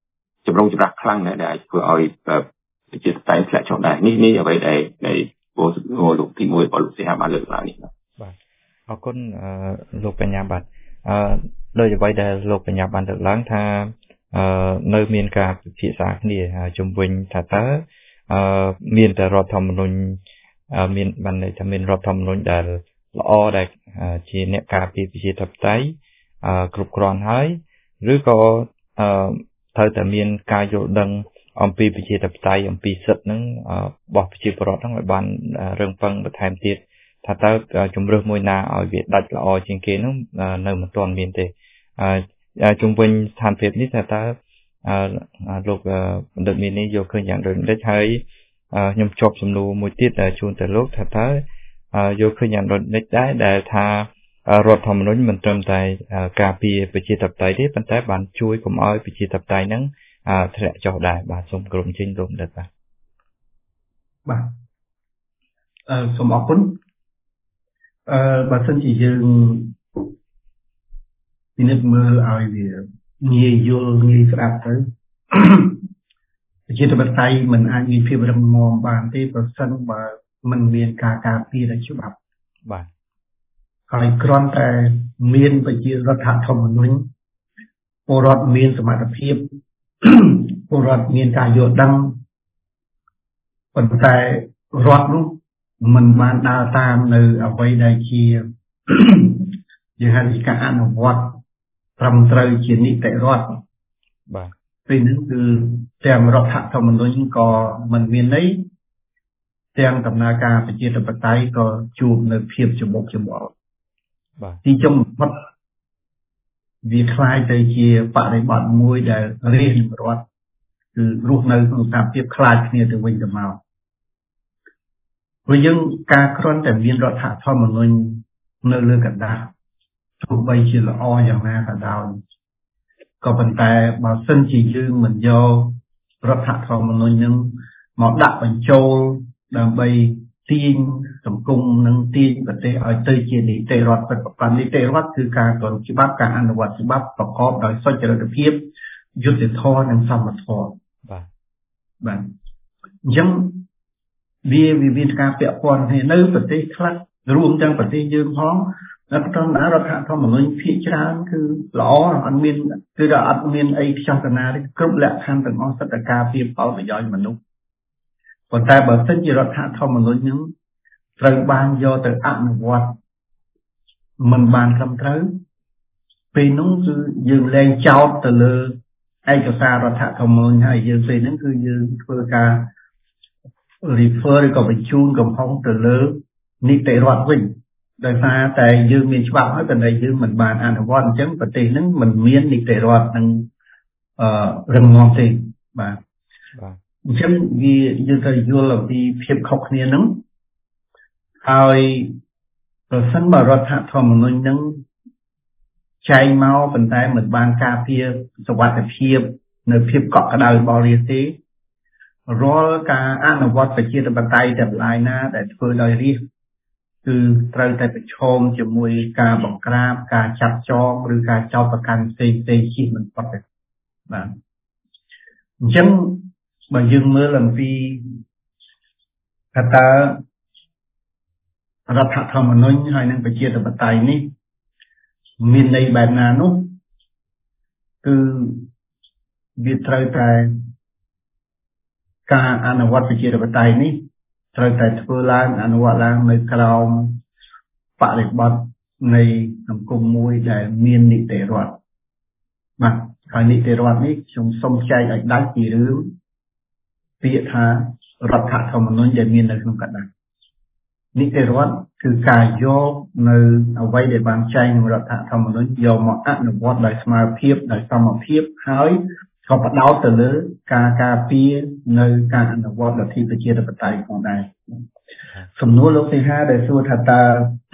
ចម្រុងចម្រាស់ខ្លាំងណាស់ដែលធ្វើឲ្យប្រជាធិបតេយ្យធ្លាក់ចុះដែរនេះនេះអ្វីដែលដែលលោកទីមួយរបស់លោកសីហាបានលើកឡើងនេះបាទអរគុណលោកបញ្ញាបាទអឺដោយអ្វីដែលលោកបញ្ញាបានលើកឡើងថាអឺនៅមានការពិភាក្សាគ្នាជំវិញថាតើអឺមានតែរដ្ឋធម្មនុញ្ញមានបានន័យថាមានរដ្ឋធម្មនុញ្ញដែលល្អដែលជាអ្នកការពារប្រជាធិបតេយ្យអឺគ្រប់គ្រាន់ហើយឬក៏អឺត្រូវតែមានការយល់ដឹងអំពីប្រជាធិបតេយ្យអំពីសិទ្ធិហ្នឹងរបស់ប្រជាពលរដ្ឋហ្នឹងឲ្យបានរឹងប៉ឹងបន្ថែមទៀតថាតើជំរឿសមួយណាឲ្យវាដាច់ល្អជាងគេហ្នឹងនៅមិនទាន់មានទេអឺជំវិញស្ថានភាពនេះថាតើលោកបណ្ឌិតមាននេះយកឃើញយ៉ាងដូចម្តេចហើយខ្ញុំជាប់សំណួរមួយទៀតជូនទៅលោកថាតើយកឃើញយ៉ាងដូចម្តេចដែរដែលថារដ្ឋធម្មនុញ្ញមិនត្រឹមតែការពារប្រជាធិបតេយ្យទេប៉ុន្តែបានជួយកុំឲ្យប្រជាធិបតេយ្យហ្នឹងធ្លាក់ចុះដែរបាទសូមគោរពអញ្ជើញលោកបណ្ឌិតបាទបាទអឺសូមអរគុណអឺបើសិនជាយើងពិនិត្យមើលឲ្យវាងាយយល់ងាយស្ដាប់ទៅប្រជាធិបតេយ្យមិនអាចមានភាពរឹងមាំបានទេប្រសិនបើមិនមានការការពារដោយច្បាប់បាទហើយគ្រាន់តែមានប្រជារដ្ឋធម្មនុញ្ញពលរដ្ឋមានសមត្ថភាពពលរដ្ឋមានការយល់ដឹងប៉ុន្តែរដ្ឋនោះមិនបានដើរតាមនៅអ្វីដែលជាយើងហៅថាការអនុវត្តត្រឹមត្រូវជានីតិរដ្ឋបាទពេលនេះគឺទាំងរដ្ឋធម្មនុញ្ញក៏មិនមានន័យទាំងដំណើរការប្រជាធិបតេយ្យក៏ជួបនៅភាពច្បុកច្បល់បាទទីចុងបំផុតវាคล้ายទៅជាបរិបទមួយដែលរាជរដ្ឋគឺរស់នៅក្នុងស្ថានភាពខ្លាចគ្នាទៅវិញទៅមកព្រោះយើងការគ្រាន់តែមានរដ្ឋធម្មនុញ្ញនៅលើកណ្ដាលទោះបីជាល្អយ៉ាងណាក៏ដោយក៏ប៉ុន្តែបើសិនជាយើងមិនយករដ្ឋធម្មនុញ្ញនឹងមកដាក់បញ្ចូលដើម្បីទាញសង្គមនិងទាញប្រទេសឲ្យទៅជានីតិរដ្ឋពិតប្រាកដនីតិរដ្ឋគឺការគោរពច្បាប់ការអនុវត្តច្បាប់ប្រកបដោយសុចរិតភាពយុត្តិធម៌និងសមធម៌បាទបាទអញ្ចឹងវាវិមានការពាក់ព័ន្ធគ្នានៅប្រទេសខ្លះរួមទាំងប្រទេសយើងផងនៅក្នុងរដ្ឋធម្មនុញ្ញភាគច្រើនគឺល្អអត់មានគឺថាអត់មានអីខ្ចោះកណាទេគ្រប់លក្ខខណ្ឌទាំងអស់សិទ្ធិការពារផលប្រយោជន៍មនុស្សប៉ុន្តែបើសិនជារដ្ឋធម្មនុញ្ញនឹងត្រូវបានយកទៅអនុវត្តមិនបានត្រឹមត្រូវពេលនោះគឺយើងលែងចោទទៅលើឯកសាររដ្ឋធម្មនុញ្ញហើយយើងពេលហ្នឹងគឺយើងធ្វើការ refer ឬក៏បញ្ជូនកំហុសទៅលើនីតិរដ្ឋវិញដោយសារតែយើងមានច្បាប់ហើយតែយើងមិនបានអនុវត្តអញ្ចឹងប្រទេសហ្នឹងមិនមាននីតិរដ្ឋនឹងអឺរឹងមាំទេបាទបាទអញ្ចឹងវាយើងត្រូវយល់អំពីភាពខុសគ្នាហ្នឹងហើយប្រសិនបើរដ្ឋធម្មនុញ្ញហ្នឹងចែងមកប៉ុន្តែមិនបានការពារសុវត្ថិភាពនៅភាពកក់ក្ដៅរបស់រាជទេរាល់ការអនុវត្តប្រជាធិបតេយ្យទាំងឡាយណាដែលធ្វើដោយរាជគឺត្រូវតែប្រឈមជាមួយការបង្ក្រាបការចាប់ចងឬការចោទប្រកាន់ផ្សេងផ្សេងជិះមិនផុតទេបាទអញ្ចឹងបើយើងមើលអំពីថាតើរដ្ឋធម្មនុញ្ញហើយនិងប្រជាធិបតេយ្យនេះមានន័យបែបណានោះគឺវាត្រូវតែការអនុវត្តប្រជាធិបតេយ្យនេះត្រូវតែធ្វើឡើងអនុវត្តឡើងនៅក្រោមបរិបទនៃសង្គមមួយដែលមាននីតិរដ្ឋបាទហើយនីតិរដ្ឋនេះខ្ញុំសូមចែកឲ្យដាច់ពីរឿងពាក្យថារដ្ឋធម្មនុញ្ញដែលមាននៅក្នុងកណ្ដាលនីតិរដ្ឋគឺការយកនៅអ្វីដែលបានចែងក្នុងរដ្ឋធម្មនុញ្ញយកមកអនុវត្តដោយស្មារតីភាពដោយសមភាពហើយក៏បដោតទៅលើការការពារនៅការអនុវត្តលទ្ធិប្រជាធិបតេយ្យផងដែរសំណួរលោកសីហាដែលសួរថាតើ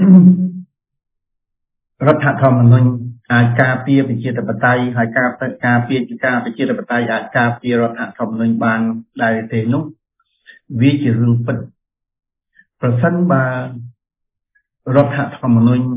រដ្ឋធម្មនុញ្ញអាចការពារប្រជាធិបតេយ្យហើយការការពារជាការប្រជាធិបតេយ្យអាចការពាររដ្ឋធម្មនុញ្ញបានដែរទេនោះវាជារឿងពិតប្រសិនបើរដ្ឋធម្មនុញ្ញ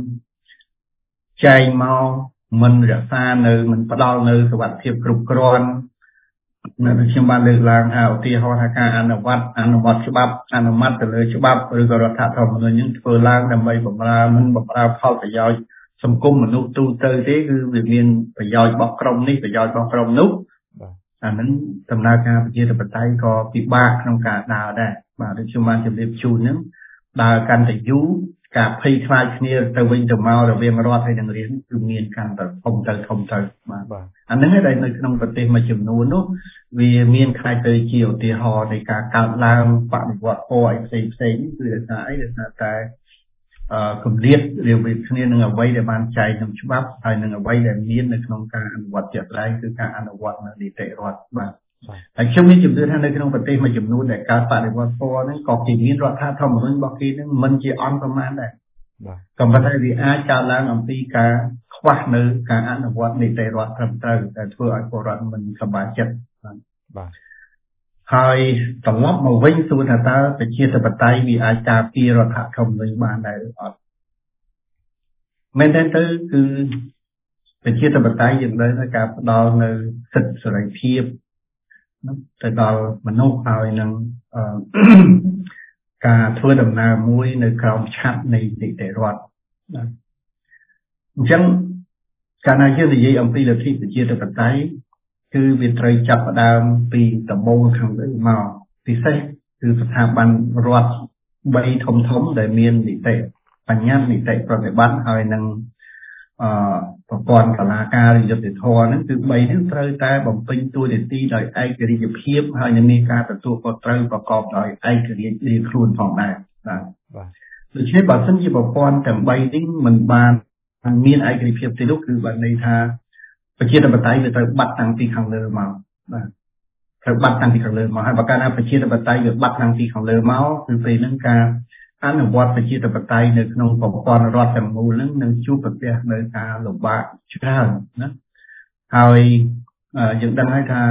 ចែងមកមិនរក្សានៅមិនផ្ដល់នៅសុវត្ថិភាពគ្រប់គ្រាន់នៅខ្ញុំបានលើកឡើងថាឧទាហរណ៍ថាការអនុវត្តអនុវត្តច្បាប់អនុម័តទៅលើច្បាប់ឬក៏រដ្ឋធម្មនុញ្ញនឹងធ្វើឡើងដើម្បីបម្រើមិនបម្រើផលប្រយោជន៍សង្គមមនុស្សទូទៅទេគឺវាមានប្រយោជន៍របស់ក្រុមនេះប្រយោជន៍របស់ក្រុមនោះអានឹងដំណើរការប្រជាធិបតេយ្យក៏ពិបាកក្នុងការដើរដែរបាទដូចខ្ញុំបានជម្រាបជូនហ្នឹងដើរកាន់តែយូរការភ័យខ្លាចគ្នាទៅវិញទៅមករវាងរដ្ឋហើយនឹងរាជគឺមានកាន់តែធំទៅធំទៅបាទអាហ្នឹងឯងដែលនៅក្នុងប្រទេសមួយចំនួននោះវាមានខ្លាចទៅជាឧទាហរណ៍នៃការកើតឡើងបដិវត្តពណ៌អីផ្សេងផ្សេងគឺដោយសារអីដោយសារតែអឺគម្លាតរាវគ្នានឹងអ្វីដែលបានចែងក្នុងច្បាប់ហើយនឹងអ្វីដែលមាននៅក្នុងការអនុវត្តជាក់ស្ដែងគឺការអនុវត្តនៅនីតិរដ្ឋបាទហើយខ្ញុំមានជំនឿថានៅក្នុងប្រទេសមួយចំនួនដែលកើតបដិវត្តពណ៌ហ្នឹងក៏គេមានរដ្ឋធម្មនុញ្ញរបស់គេហ្នឹងមិនជាអន់ប្រមាណដែរបាទក៏ប៉ុន្តែវាអាចកើតឡើងអំពីការខ្វះនៅការអនុវត្តនីតិរដ្ឋត្រឹមត្រូវតែធ្វើឲ្យពលរដ្ឋមិនសប្បាយចិត្តបាទបាទហើយត្រឡប់មកវិញសួរថាតើប្រជាធិបតេយ្យវាអាចការពាររដ្ឋធម្មនុញ្ញបានដែរឬអត់មែនទេទៅគឺប្រជាធិបតេយ្យយើងដឹងថាការផ្ដល់នៅសិទ្ធិសេរីភាពទៅដល់មនុស្សហើយនឹងការធ្វើដំណើរមួយនៅក្រោមឆ័ត្រនៃនីតិរដ្ឋអញ្ចឹងកាលណាយើងនិយាយអំពីលទ្ធិប្រជាធិបតេយ្យគឺវាត្រូវចាប់ផ្ដើមពីដំបូងខាងលើមកពិសេសគឺស្ថាប័នរដ្ឋបីធំធំដែលមាននីតិបញ្ញត្តិនីតិប្រតិបត្តិហើយនឹងអឺប្រព័ន្ធតុលាការយុត្តិធម៌ហ្នឹងគឺបីនេះត្រូវតែបំពេញតួនាទីដោយឯករាជ្យភាពហើយនឹងមានការទទួលខុសត្រូវប្រកបដោយឯករាជ្យរៀងខ្លួនផងដែរបាទបាទដូច្នេះបើសិនជាប្រព័ន្ធទាំងបីនេះមិនបានមានឯករាជ្យភាពទេនោះគឺបានន័យថាប្រជាធិបតេយ្យវាត្រូវបាត់តាំងពីខាងលើមកបាទត្រូវបាត់តាំងពីខាងលើមកហើយបើកាលណាប្រជាធិបតេយ្យវាបាត់តាំងពីខាងលើមកគឺពេលហ្នឹងការអនុវត្តប្រជាធិបតេយ្យនៅក្នុងប្រព័ន្ធរដ្ឋទាំងមូលហ្នឹងនឹងជួបប្រទះនៅការលំបាកច្រើនណាហើយយើងដឹងហើយថា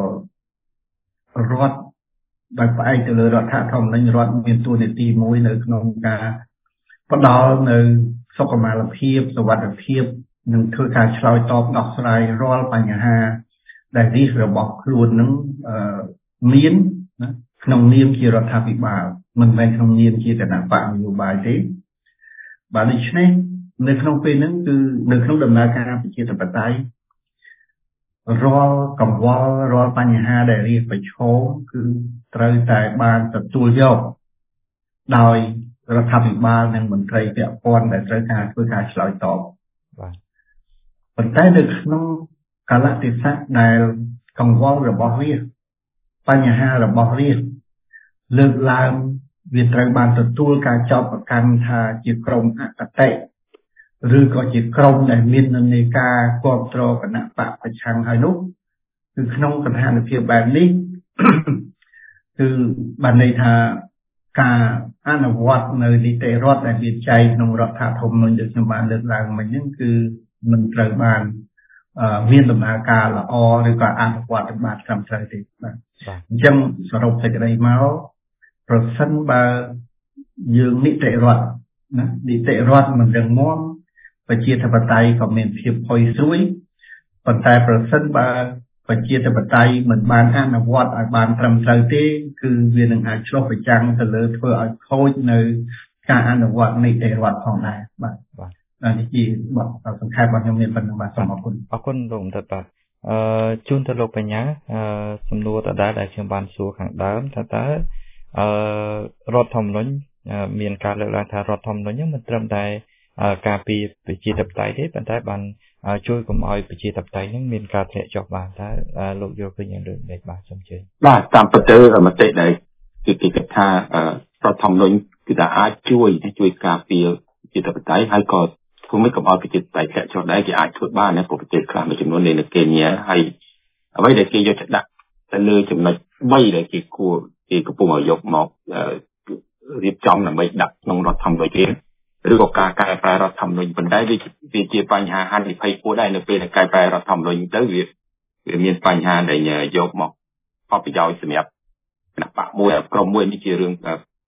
រដ្ឋដែលផ្អែកទៅលើរដ្ឋធម្មនុញ្ញរដ្ឋមានតួនាទីមួយនៅក្នុងការផ្ដល់នៅសុខុមាលភាពសុវត្ថិភាពនិងធ្វើការឆ្លើយតបដោះស្រាយរាល់បញ្ហាដែលរាជរបស់ខ្លួននឹងមានណាក្នុងនាមជារដ្ឋាភិបាលមិនមែនក្នុងនាមជាគណៈបកនយោបាយទេបាទដូច្នេះនៅក្នុងពេលហ្នឹងគឺនៅក្នុងដំណើរការប្រជាធិបតេយ្យរាល់កង្វល់រាល់បញ្ហាដែលរាជប្រឈមគឺត្រូវតែបានទទួលយកដោយរដ្ឋាភិបាលនិងមន្ត្រីពាក់ព័ន្ធដែលត្រូវការធ្វើការឆ្លើយតបបាទប៉ុន្តែនៅក្នុងកាលៈទេសៈដែលកង្វល់របស់រាជបញ្ហារបស់រាជលើកឡើងវាត្រូវបានទទួលការចោទប្រកាន់ថាជាក្រុមអកតេឬក៏ជាក្រុមដែលមាននិន្នាការគ្រប់គ្រងគណៈបកប្រឆាំងហើយនោះគឺក្នុងស្ថានភាពបែបនេះគឺបានន័យថាការអនុវត្តនៅនីតិរដ្ឋដែលមានចែងក្នុងរដ្ឋធម្មនុញ្ញដែលខ្ញុំបានលើកឡើងមិញហ្នឹងគឺមិនត្រូវបានមានដំណើរការល្អឬក៏អនុវត្តបានត្រឹមត្រូវទេបាទអញ្ចឹងសរុបសេចក្តីមកប្រសិនបើយើងនីតិរដ្ឋណានីតិរដ្ឋមិនរឹងមាំប្រជាធិបតេយ្យក៏មានភាពផុយស្រួយប៉ុន្តែប្រសិនបើប្រជាធិបតេយ្យមិនបានអនុវត្តឲ្យបានត្រឹមត្រូវទេគឺវានឹងអាចឆ្លុះប្រចាំងទៅលើធ្វើឲ្យខូចនៅការអនុវត្តនីតិរដ្ឋផងដែរបាទបាទនេះជាបាទសង្ខេបរបស់ខ្ញុំមានប៉ុណ្ណឹងបាទសូមអរគុណអរគុណលោកមន្ត្រីបាទអឺជូនទៅលោកបញ្ញាអឺសំណួរដដែលដែលខ្ញុំបានសួរខាងដើមថាតើអឺរដ្ឋធម្មនុញ្ញមានការលើកឡើងថារដ្ឋធម្មនុញ្ញមិនត្រឹមតែការពារប្រជាធិបតេយ្យទេប៉ុន្តែបានជួយកុំឲ្យប្រជាធិបតេយ្យនឹងមានការធ្លាក់ចុះបានតើលោកយល់ឃើញយ៉ាងដូចម្តេចបាទសូមជឿបាទតាមពិតទៅមតិដែលគឺគេគិតថារដ្ឋធម្មនុញ្ញគឺថាអាចជួយជួយការពារប្រជាធិបតេយ្យហើយក៏ធ្វើមិនកុំឲ្យប្រជាធិបតេយ្យធ្លាក់ចុះដែរគេអាចធ្វើបានណាព្រោះប្រទេសខ្លះមួយចំនួននៅកេញ៉ាហើយអ្វីដែលគេយកទៅដាក់ទៅលើចំណុចបីដែលគេគួរគេកំពុងឲ្យយកមករៀបចំដើម្បីដាក់ក្នុងរដ្ឋធម្មនុញ្ញគេឬក៏ការកែប្រែរដ្ឋធម្មនុញ្ញប៉ុន្តែវាវាជាបញ្ហាហានិភ័យគួរដែរនៅពេលដែលកែប្រែរដ្ឋធម្មនុញ្ញទៅវាវាមានបញ្ហាដែលយកមកផលប្រយោជន៍សម្រាប់គណៈបកមួយក្រុមមួយនេះជារឿង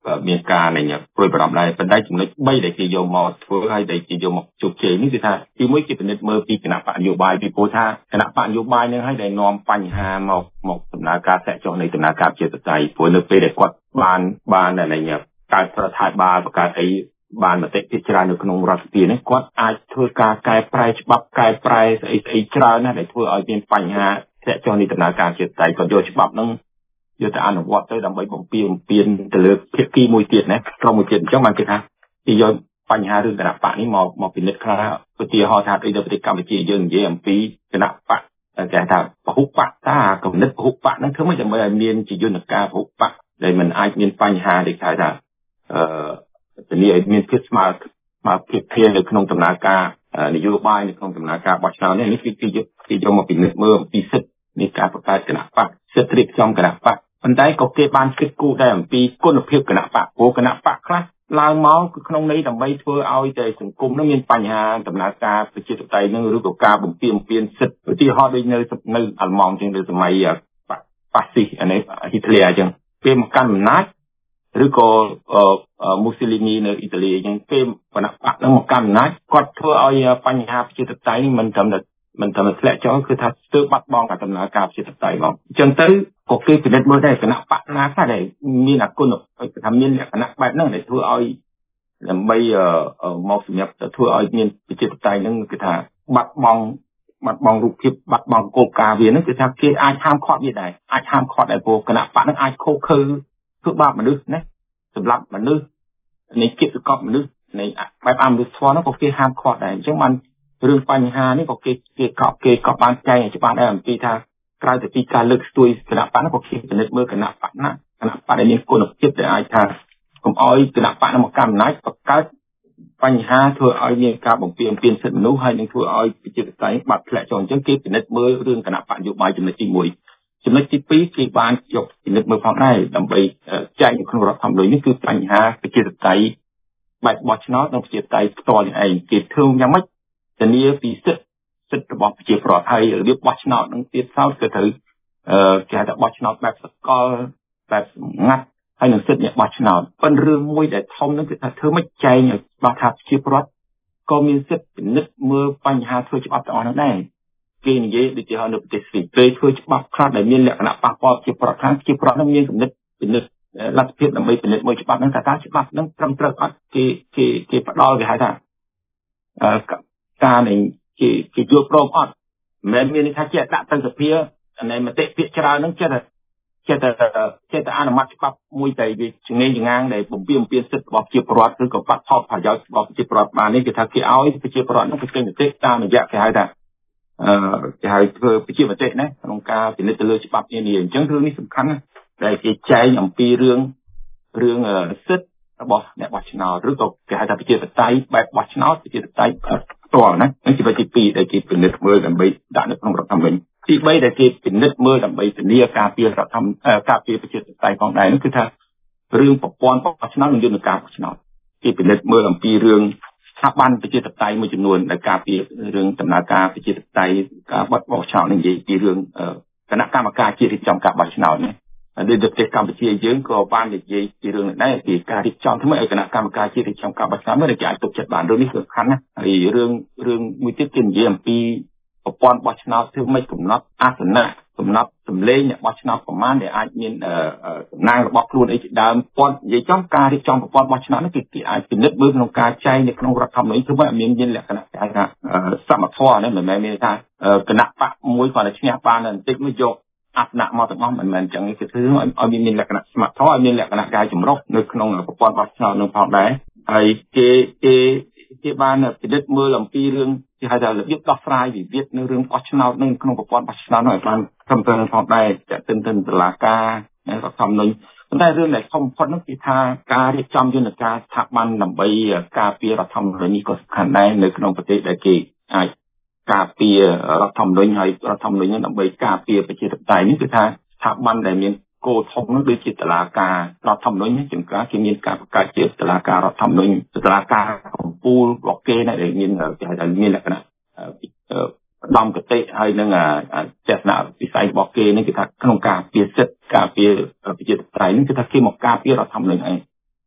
មានការនៃព្រួយបារម្ភដែរប៉ុន្តែចំណុចបីដែលគេយកមកធ្វើឲ្យដែលគេយកមកជោគជ័យនេះគឺថាទីមួយគេពិនិត្យមើលពីគណៈបកនយោបាយពីព្រោះថាគណៈបកនយោបាយនឹងឲ្យដែលនាំបញ្ហាមកមកដំណើរការធ្លាក់ចុះនៃដំណើរការជាតតៃព្រោះនៅពេលដែលគាត់បានបាននៃកើតប្រតិបត្តិបង្កើតអីបានមតិពិចារណានៅក្នុងរដ្ឋសភានេះគាត់អាចធ្វើការកែប្រែច្បាប់កែប្រែស្អីស្អីច្រើនណាស់ដែលធ្វើឲ្យមានបញ្ហាធ្លាក់ចុះនៃដំណើរការជាតតៃគាត់យកច្បាប់ហ្នឹងយកទៅអនុវត្តទៅដើម្បីបំពេញបំពេញទៅលើភាគីមួយទៀតណាក្រុមមួយទៀតអញ្ចឹងបានគេថាគេយកបញ្ហារឿងគណៈបកនេះមកមកពិនិត្យខ្លះឧទាហរណ៍ថាដូចនៅប្រទេសកម្ពុជាយើងនិយាយអំពីគណៈបកគេថាពហុបកតាគំនិតពហុបកហ្នឹងធ្វើម៉េចដើម្បីឲ្យមានជាយន្តការពហុបកដែលมันអាចមានបញ្ហាដូចថាថាអឺធានាឲ្យមានភាពស្មើស្មើភាពគ្នានៅក្នុងដំណើរការនយោបាយនៅក្នុងដំណើរការបោះឆ្នោតនេះគឺគេយកគេយកមកពិនិត្យមើលអំពីសិទ្ធិនៃការបង្កើតគណៈបកសិទ្ធិរៀបចំគណៈបកប៉ុន្តែក៏គេបានគិតគូរដែរអំពីគុណភាពគណៈបកព្រោះគណៈបកខ្លះឡើងមកគឺក្នុងន័យដើម្បីធ្វើឲ្យតែសង្គមនឹងមានបញ្ហាដំណើរការប្រជាធិបតេយ្យនឹងឬក៏ការបំពានបំពានសិទ្ធិឧទាហរណ៍ដូចនៅនៅអាល្លឺម៉ង់ជាងនៅសម័យប៉ាស៊ីសអានេះហ៊ីតលឺអញ្ចឹងពេលមកកាន់អំណាចឬក៏មូស្លីមីនៅអ៊ីតាលីអញ្ចឹងពេលគណៈបកនឹងមកកាន់អំណាចគាត់ធ្វើឲ្យបញ្ហាប្រជាធិបតេយ្យមិនត្រឹមតែមិនត្រឹមតែធ្លាក់ចុះគឺថាស្ទើរបាត់បង់ការដំណើរការប្រជាធិបតេយ្យមកអញ្ចឹងទៅក៏គេពិនិត្យមើលដែរគណៈបកណាខ្លះដែលមានអគុណថាមានលក្ខណៈបែបហ្នឹងដែលធ្វើឲ្យដើម្បីមកសម្រាប់ធ្វើឲ្យមានប្រជាធិបតេយ្យហ្នឹងគឺថាបាត់បង់បាត់បង់រូបភាពបាត់បង់គោលការណ៍វាហ្នឹងគឺថាគេអាចហាមឃាត់វាដែរអាចហាមឃាត់ដែរព្រោះគណៈបកហ្នឹងអាចខុសខើធ្វើបាបមនុស្សណាសម្រាប់មនុស្សនៃចិត្តសកលមនុស្សនៃបែបអមនុស្សធម៌ហ្នឹងក៏គេហាមឃាត់ដែរអញ្ចឹងបានរឿងបញ្ហានេះក៏គេគេក៏គេក៏បានចែកច្បាស់ដែរអំពីថាក្រៅពីការលើកស្ទួយគណៈបកនោះក៏គេពិនិត្យមើលគណៈបកណាគណៈបកដែលមានគុណភាពដែលអាចថាកុំឲ្យគណៈបកនោះមកកាន់អំណាចបង្កើតបញ្ហាធ្វើឲ្យមានការបំពានបំពានសិទ្ធិមនុស្សហើយនឹងធ្វើឲ្យប្រជាធិបតេយ្យបាត់ធ្លាក់ចុះអញ្ចឹងគេពិនិត្យមើលរឿងគណៈបកនយោបាយចំណុចទីមួយចំណុចទីពីរគេបានយកពិនិត្យមើលផងដែរដើម្បីចែកនៅក្នុងរដ្ឋធម្មនុញ្ញនេះគឺបញ្ហាប្រជាធិបតេយ្យបែបបោះឆ្នោតនិងប្រជាធិបតេយ្យផ្ទាល់នេះឯងគេធ្វើយ៉ាងម៉េចធានាពីសិទ្ធិសិទ្ធិរបស់ប្រជាពលរដ្ឋហើយរបៀបបោះឆ្នោតនឹងទៀតសោតគឺត្រូវអឺគេហៅថាបោះឆ្នោតបែបសកលបែបសម្ងាត់ហើយនឹងសិទ្ធិអ្នកបោះឆ្នោតប៉ុន្តែរឿងមួយដែលធំនឹងគឺថាធ្វើម៉េចចែងឲ្យច្បាស់ថាប្រជាពលរដ្ឋក៏មានសិទ្ធិពិនិត្យមើលបញ្ហាធ្វើច្បាប់ទាំងអស់នោះដែរគេនិយាយដូចជានៅប្រទេសស្វីសពេលធ្វើច្បាប់ខ្លះដែលមានលក្ខណៈប៉ះពាល់ប្រជាពលរដ្ឋខ្លះប្រជាពលរដ្ឋនឹងមានគំនិតពិនិត្យលទ្ធភាពដើម្បីពិនិត្យមើលច្បាប់ហ្នឹងថាតើច្បាប់ហ្នឹងត្រឹមត្រូវអត់គេគេគេផ្ដល់គេហៅថាអឺការនៃគេគេយល់ព្រមអត់មិនមែនមានន័យថាចេះដាក់ទៅសភានៃមតិភាគច្រើនហ្នឹងចេះតែចេះតែចេះតែអនុម័តច្បាប់មួយតែវាជំនាញចំងាងដែលបំពេញបំពេញសិទ្ធិរបស់ប្រជាពលរដ្ឋឬក៏បាត់ផលប្រយោជន៍របស់ប្រជាពលរដ្ឋបាននេះគឺថាគេឲ្យប្រជាពលរដ្ឋហ្នឹងទៅចេញមតិតាមរយៈគេហៅថាអឺគេហៅធ្វើប្រជាមតិណាក្នុងការពិនិត្យទៅលើច្បាប់នានាអញ្ចឹងរឿងនេះសំខាន់ណាស់ដែលគេចែងអំពីរឿងរឿងសិទ្ធិរបស់អ្នកបោះឆ្នោតឬក៏គេហៅថាប្រជាធិបតេយ្យបែបបោះឆ្នោតប្រជាធិបតេយ្យផ្ទាល់ណានេះជាវិធីពីរដែលគេពិនិត្យមើលដើម្បីដាក់នៅក្នុងរដ្ឋធម្មនុញ្ញទីបីដែលគេពិនិត្យមើលដើម្បីធានាការពាររដ្ឋធម្មនុញ្ញការពារប្រជាធិបតេយ្យផងដែរនោះគឺថារឿងប្រព័ន្ធបោះឆ្នោតនិងយន្តការបោះឆ្នោតគេពិនិត្យមើលអំពីរឿងស្ថាប័នប្រជាធិបតេយ្យមួយចំនួនដែលការពាររឿងដំណើរការប្រជាធិបតេយ្យការបោះបោះឆ្នោតនេះនិយាយពីរឿងគណៈកម្មការជាតិរៀបចំការបោះឆ្នោតនេះនៅប្រទេសកម្ពុជាយើងក៏បាននិយាយពីរឿងនេះដែរពីការរៀបចំថ្មីឲ្យគណៈកម្មការជាតិរៀបចំការបោះឆ្នោតនេះគេអាចទុកចិត្តបានរឿងនេះសំខាន់ណាស់ហើយរឿងរឿងមួយទៀតគេនិយាយអំពីប្រព័ន្ធបោះឆ្នោតធ្វើម៉េចកំណត់អាសនៈកំណត់សម្លេងអ្នកបោះឆ្នោតប្រមាណដែលអាចមានតំណែងរបស់ខ្លួនអីជាដើមព័ន្ធនិយាយចំការរៀបចំប្រព័ន្ធបោះឆ្នោតនេះគឺគេអាចពិនិត្យមើលក្នុងការចែងនៅក្នុងរដ្ឋធម្មនុញ្ញធ្វើម៉េចឲ្យមានមានលក្ខណៈគេថាសមធម៌នេះមិនមែនមានថាគណៈបកមួយគាត់តែឈ្នះបានបន្តិចមកយកអត្តនៈមកទាំងអស់មិនមែនអញ្ចឹងទេគឺធ្វើឲ្យមានលក្ខណៈសមត្ថភាពឲ្យមានលក្ខណៈកាយចម្រុះនៅក្នុងប្រព័ន្ធបោះឆ្នោតនឹងផងដែរហើយគេគេគេបានពិនិត្យមើលអំពីរឿងគេហៅថារបៀបដោះស្រាយវិវាទនៅរឿងបោះឆ្នោតនឹងក្នុងប្រព័ន្ធបោះឆ្នោតនោះឲ្យបានត្រឹមត្រូវផងដែរចាក់ទិនទិនតុលាការរដ្ឋធម្មនុញ្ញប៉ុន្តែរឿងដែលធំបំផុតនោះគឺថាការរៀបចំយន្តការស្ថាប័នដើម្បីការពាររដ្ឋធម្មនុញ្ញនេះក៏សំខាន់ដែរនៅក្នុងប្រទេសដែលគេអាចការពាររដ្ឋធម្មនុញ្ញហើយរដ្ឋធម្មនុញ្ញដើម្បីការពារប្រជាធិបតេយ្យនេះគឺថាស្ថាប័នដែលមានគោលធំនោះដូចជាតុលាការរដ្ឋធម្មនុញ្ញជាងការគេមានការបង្កើតជាតុលាការរដ្ឋធម្មនុញ្ញតុលាការកម្ពុជារបស់គេដែលមានគេហៅថាមានលក្ខណៈដំកតិហើយនឹងទស្សនៈវិស័យរបស់គេនេះគឺថាក្នុងការពារសិទ្ធិការពារប្រជាធិបតេយ្យនេះគឺថាគេមកការពាររដ្ឋធម្មនុញ្ញឯង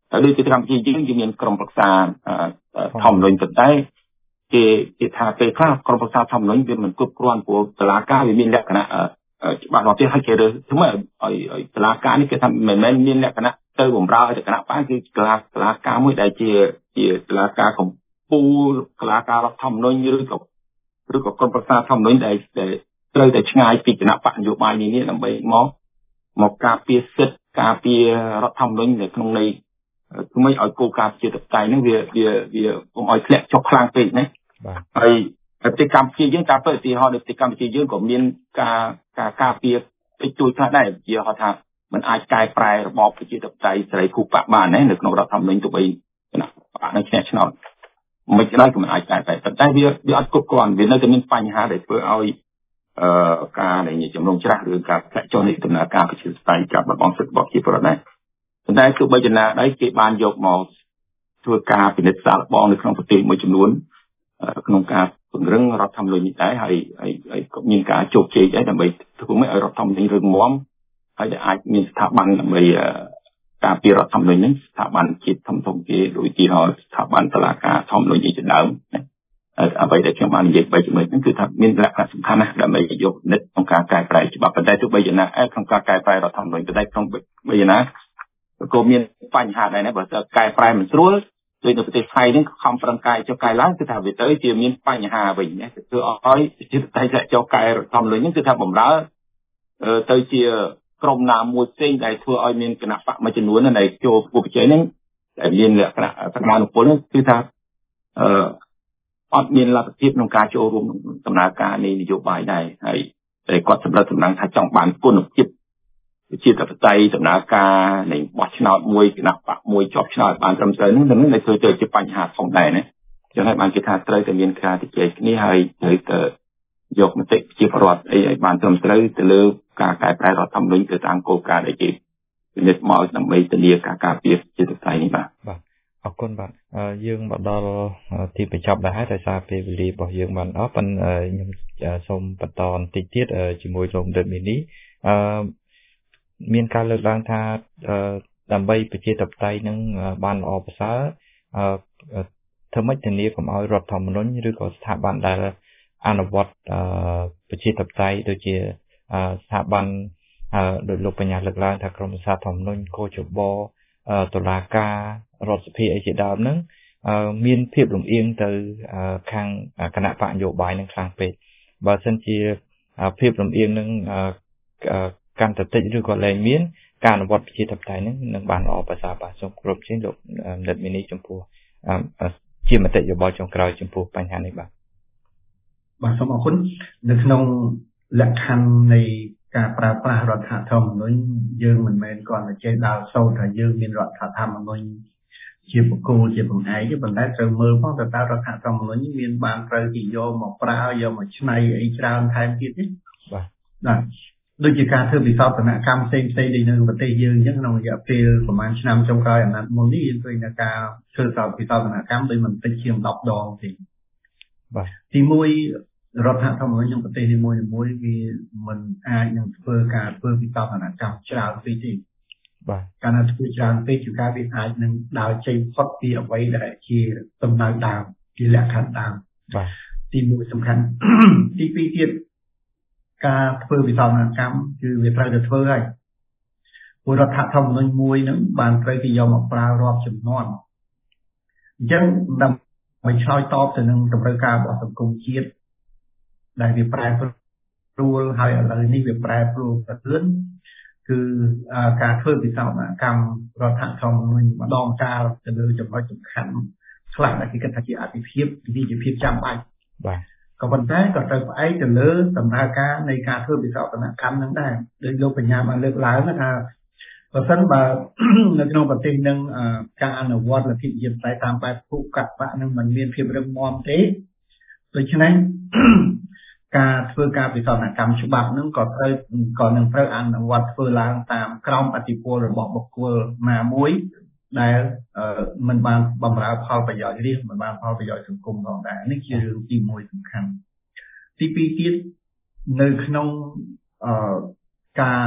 ហើយដូចជាកម្មវិធីយើងយើងមានក្រុមប្រឹក្សាធម្មនុញប៉ុន្តែគេគេថាពេលខ្លះក្រុមប្រឹក្សាធម្មនុញវាមិនគ្រប់គ្រាន់ព្រោះតុលាការវាមានលក្ខណៈច្បាស់លាស់ទៀតហើយគេរើសធ្វើឲ្យឲ្យតុលាការនេះគេថាមិនមែនមានលក្ខណៈទៅបំរើឲ្យគណៈបកគឺតុលាតុលាការមួយដែលជាជាតុលាការកម្ពុជាតុលាការរដ្ឋធម្មនុញ្ញឬក៏ឬក៏ក្រុមប្រឹក្សាធម្មនុញ្ញដែលត្រូវតែឆ្ងាយពីគណៈបកនយោបាយនេះនេះដើម្បីមកមកការពារសិទ្ធិការពាររដ្ឋធម្មនុញ្ញនៅក្នុងន័យធ្វើម៉េចឲ្យគោលការណ៍ប្រជាធិបតេយ្យហ្នឹងវាវាវាកុំឲ្យធ្លាក់ចុះខ្លាំងពេកណាបាទហើយប្រទេសកម្ពុជាយើងតាមពិតឧទាហរណ៍នៅប្រទេសកម្ពុជាយើងក៏មានការការការពារតិចតួចខ្លះដែរជាហៅថាมันអាចកែប្រែរបបប្រជាធិបតេយ្យសេរីភូប៉ាបានណានៅក្នុងរដ្ឋធម្មនុញ្ញទៅបីគណៈបកនឹងឈ្នះឆ្នោតមិនក៏ដោយក៏មិនអាចកែប្រែប៉ុន្តែវាវាអត់គ្រប់គ្រាន់វានៅតែមានបញ្ហាដែលធ្វើឲ្យអឺការនៃជំនុំច្រាស់ឬការធ្លាក់ចុះនៃដំណើរការប្រជាធិបតេយ្យការបាត់បង់សិទ្ធិរបស់ប្រជាពលរដ្ឋដែរប៉ុន្តែទោះបីយ៉ាងណាដែរគេបានយកមកធ្វើការពិនិត្យសាកល្បងនៅក្នុងប្រទេសមួយចំនួនក្នុងការពង្រឹងរដ្ឋធម្មនុញ្ញនេះដែរហើយហើយក៏មានការជោគជ័យដែរដើម្បីធ្វើម៉េចឲ្យរដ្ឋធម្មនុញ្ញរឹងមាំហើយដែលអាចមានស្ថាប័នដើម្បីការពាររដ្ឋធម្មនុញ្ញនេះស្ថាប័នជាតិធំធំគេដូចជាស្ថាប័នតុលាការធម្មនុញ្ញជាដើមអ្វីដែលខ្ញុំបាននិយាយបីជាមួយហ្នឹងគឺថាមានលក្ខណៈសំខាន់ណាស់ដើម្បីយកនិតក្នុងការកែប្រែច្បាប់ប៉ុន្តែទោះបីយ៉ាងណាក្នុងការកែប្រែរដ្ឋធម្មនុញ្ញប៉ុន្តែក្នុងបីយ៉ាងណាក៏មានបញ្ហាដែរណាបើទៅកែប្រែមិនស្រួលដូចនៅប្រទេសថៃហ្នឹងខំប្រឹងកែចុះកែឡើងគឺថាវាទៅជាមានបញ្ហាវិញណាគឺឲ្យប្រជាធិបតេយ្យចុះកែរដ្ឋធម្មនុញ្ញហ្នឹងគឺថាបំរើទៅជាក្រុមណាមួយផ្សេងដែលធ្វើឲ្យមានគណៈបកមួយចំនួនដែលចូលប្រជែងហ្នឹងដែលមានលក្ខណៈសក្តានុពលហ្នឹងគឺថាអឺអត់មានលទ្ធភាពក្នុងការចូលរួមដំណើរការនៃនយោបាយដែរហើយតែគាត់សម្រាប់តំណែងថាចង់បានគុណភាពជាតបតៃដំណើរការនៃបោះឆ្នោតមួយគណៈបកមួយជាប់ឆ្នោតបានត្រឹមត្រូវនោះនឹងតែធ្វើទៅជាបញ្ហាធំដែរណាចឹងហើយបានគេថាត្រូវតែមានការជជែកគ្នាហើយត្រូវតែយកមតិជាប្រវត្តិអីឲ្យបានត្រឹមត្រូវទៅលើការកែប្រែរដ្ឋធម្មនុញ្ញទៅតាមគោលការណ៍ដែលគេពិនិត្យមកដើម្បីធានាការការពារជាតបតៃនេះបាទបាទអរគុណបាទយើងមកដល់ទីបញ្ចប់ដែរហើយដោយសារពេលវេលារបស់យើងបានអស់ប៉ុន្តែខ្ញុំសូមបន្តបន្តិចទៀតជាមួយលោកដិតមីនីអឺមានការលើកឡើងថាដើម្បីប្រជាធិបតេយ្យនឹងបានល្អប្រសើរធ្វើម៉េចធានាកុំឲ្យរដ្ឋធម្មនុញ្ញឬក៏ស្ថាប័នដែលអនុវត្តប្រជាធិបតេយ្យដូចជាស្ថាប័នដោយលោកបញ្ញាលើកឡើងថាក្រមសាស្ត្រធម្មនុញ្ញកោជបតុលាការរដ្ឋសភាអីជាដើមហ្នឹងមានភាពលំអៀងទៅខាងគណៈបកនយោបាយនឹងខ្លាំងពេកបើមិនជាភាពលំអៀងនឹងកាន់តែតិចឬក៏លែងមានការអនុវត្តប្រជាធិបតេយ្យហ្នឹងនឹងបានល្អប្រសើរបាទសូមគ្រប់ជើងលោកដិតមីនីចំពោះជាមតិយោបល់ចុងក្រោយចំពោះបញ្ហានេះបាទបាទសូមអរគុណនៅក្នុងលក្ខខណ្ឌនៃការប្រើប្រាស់រដ្ឋធម្មនុញ្ញយើងមិនមែនគ្រាន់តែចេះដើរសូត្រថាយើងមានរដ្ឋធម្មនុញ្ញជាបុគ្គលជាបង្អែកទេប៉ុន្តែត្រូវមើលផងតើតើរដ្ឋធម្មនុញ្ញមានបានត្រូវគេយកមកប្រើយកមកច្នៃអីច្រើនថែមទៀតទេបាទបាទដូចជាការធ្វើវិសោធនកម្មផ្សេងផ្សេងនៅប្រទេសយើងអញ្ចឹងក្នុងរយៈពេលប្រហែលឆ្នាំចុងក្រោយអាណត្តិមុននេះយើងឃើញថាការធ្វើវិសោធនកម្មដូចមិនតិចជាងដប់ដងទេបាទទីមួយរដ្ឋធម្មនុញ្ញក្នុងប្រទេសនីមួយៗវាមិនអាចនឹងធ្វើការធ្វើវិសោធនកម្មច្រើនពេកទេបាទការណាធ្វើច្រើនពេកជួនកាលវាអាចនឹងដើរចេញផុតពីអ្វីដែលជាដំណើរដើមជាលក្ខខណ្ឌដើមបាទទីមួយសំខាន់ទីពីរទៀតការធ្វើវិសោធនកម្មគឺវាត្រូវតែធ្វើហើយព្រោះរដ្ឋធម្មនុញ្ញមួយហ្នឹងបានត្រូវគេយកមកប្រើរាប់ចំនួនអញ្ចឹងដើម្បីឆ្លើយតបទៅនឹងតម្រូវការរបស់សង្គមជាតិដែលវាប្រែប្រួលហើយឥឡូវនេះវាប្រែប្រួលទៅលឿនគឺការធ្វើវិសោធនកម្មរដ្ឋធម្មនុញ្ញម្ដងកាលទៅលើចំណុចសំខាន់ខ្លះដែលគេគិតថាជាអតិភិបវិជាភាពចាំបាច់បាទក៏ប៉ុន្តែក៏ត្រូវផ្អែកទៅលើដំណើរការនៃការធ្វើវិសោធនកម្មនឹងដែរដោយលោកបញ្ញាបានលើកឡើងថាបើសិនបើនៅក្នុងប្រទេសនឹងការអនុវត្តលទ្ធិប្រជាធិបតេយ្យតាមបែបភូកបៈនឹងមិនមានភាពរឹងមាំទេដូច្នេះការធ្វើការវិសោធនកម្មច្បាប់នឹងក៏ត្រូវក៏នឹងត្រូវអនុវត្តធ្វើឡើងតាមក្រមអធិបុលរបស់បុគ្គលណាមួយដែលមិនបានបម្រើផលប្រយោជន៍រាជមិនបានផលប្រយោជន៍សង្គមផងដែរនេះជារឿងទីមួយសំខាន់ទីពីរទៀតនៅក្នុងការ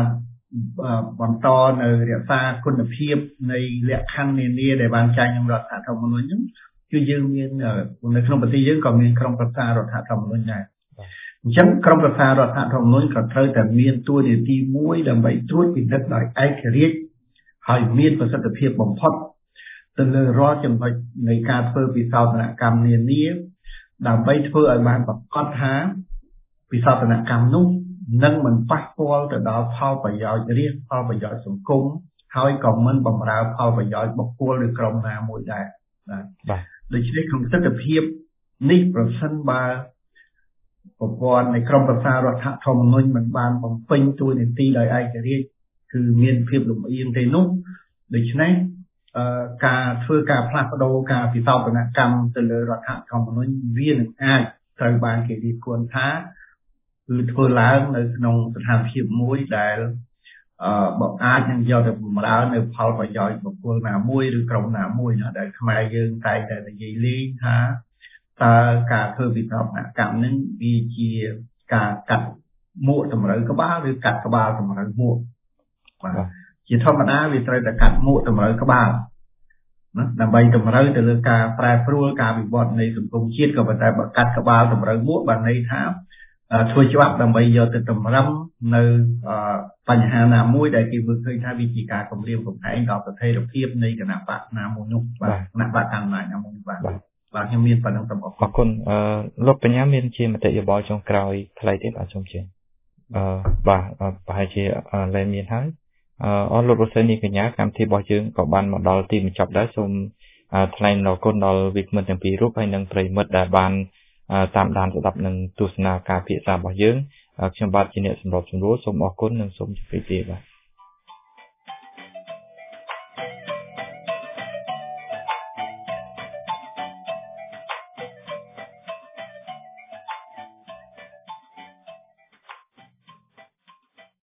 បន្តនៅរក្សាគុណភាពនៃលក្ខខណ្ឌនានាដែលបានចែងក្នុងរដ្ឋធម្មនុញ្ញហ្នឹងគឺយើងមាននៅក្នុងប្រទេសយើងក៏មានក្រុមប្រឹក្សារដ្ឋធម្មនុញ្ញដែរអញ្ចឹងក្រុមប្រឹក្សារដ្ឋធម្មនុញ្ញក៏ត្រូវតែមានតួនាទីមួយដើម្បីត្រួតពិនិត្យដោយឯករាជ្យហើយមានប្រសិទ្ធភាពបំផុតទៅលើរាល់ចំណុចនៃការធ្វើពិសោធនកម្មនានាដើម្បីធ្វើឲ្យបានប្រកាសថាពិសោធនកម្មនោះនឹងមិនប៉ះពាល់ទៅដល់ផលប្រយោជន៍រាជផលប្រយោជន៍សង្គមហើយក៏មិនបម្រើផលប្រយោជន៍បុគ្គលឬក្រុមណាមួយដែរបាទដូច្នេះក្នុងទស្សនវិជ្ជានេះប្រសិនបើប្រព័ន្ធនៃក្រុមប្រឹក្សារដ្ឋធម្មនុញ្ញមិនបានបំពេញតួនាទីដោយឯករាជ្យគឺមានភាពលំអៀងទេនោះដូច្នេះការធ្វើការផ្លាស់ប្ដូរការពិសោធនកម្មទៅលើរដ្ឋធម្មនុញ្ញវានឹងអាចត្រូវបានគេរិះគន់ថាគឺធ្វើឡើងនៅក្នុងស្ថានភាពមួយដែលអឺបើអាចនឹងយកទៅបម្រើនៅផលប្រយោជន៍បុគ្គលណាមួយឬក្រុមណាមួយដែលខ្មែរយើងតែងតែនិយាយលេងថាតើការធ្វើពិសោធនកម្មនឹងវាជាការកាត់មួកតម្រូវក្បាលឬកាត់ក្បាលតម្រូវមួកបាទជាធម្មតាវាត្រូវតែកាត់មួកតម្រូវក្បាលណាដើម្បីតម្រូវទៅលើការប្រែប្រួលការវិវត្តនៃសង្គមជាតិក៏ប៉ុន្តែបើកាត់ក្បាលតម្រូវមួកបានន័យថាធ្វើច្បាប់ដើម្បីយកទៅតម្រឹមនៅបញ្ហាណាមួយដែលគេមើលឃើញថាវាជាការគំរាមកំហែងដល់ប្រតិបត្តិភាពនៃគណៈបកណាមួយនោះបាទគណៈបកកម្មាណាមួយបាទបាទខ្ញុំមានប៉ុណ្ណឹងសូមអរគុណអឺលោកបញ្ញាមានជាមតិយោបល់ចុងក្រោយផ្លេចទៀតអត់សូមជឿអឺបាទប្រហែលជាលែងមានហើយអឺអរលោកលោកស្រីនាងកញ្ញាកម្មវិធីរបស់យើងក៏បានមកដល់ទីបញ្ចប់ដែរសូមថ្លែងអរគុណដល់វិក្កាមទាំងពីររូបហើយនិងប្រិយមិត្តដែលបានតាមដានស្ដាប់នឹងទស្សនាការពិភាក្សារបស់យើងខ្ញុំបាទជាអ្នកសម្របសម្រួលសូមអរគុណនិងសូមជម្រាបលាបាទ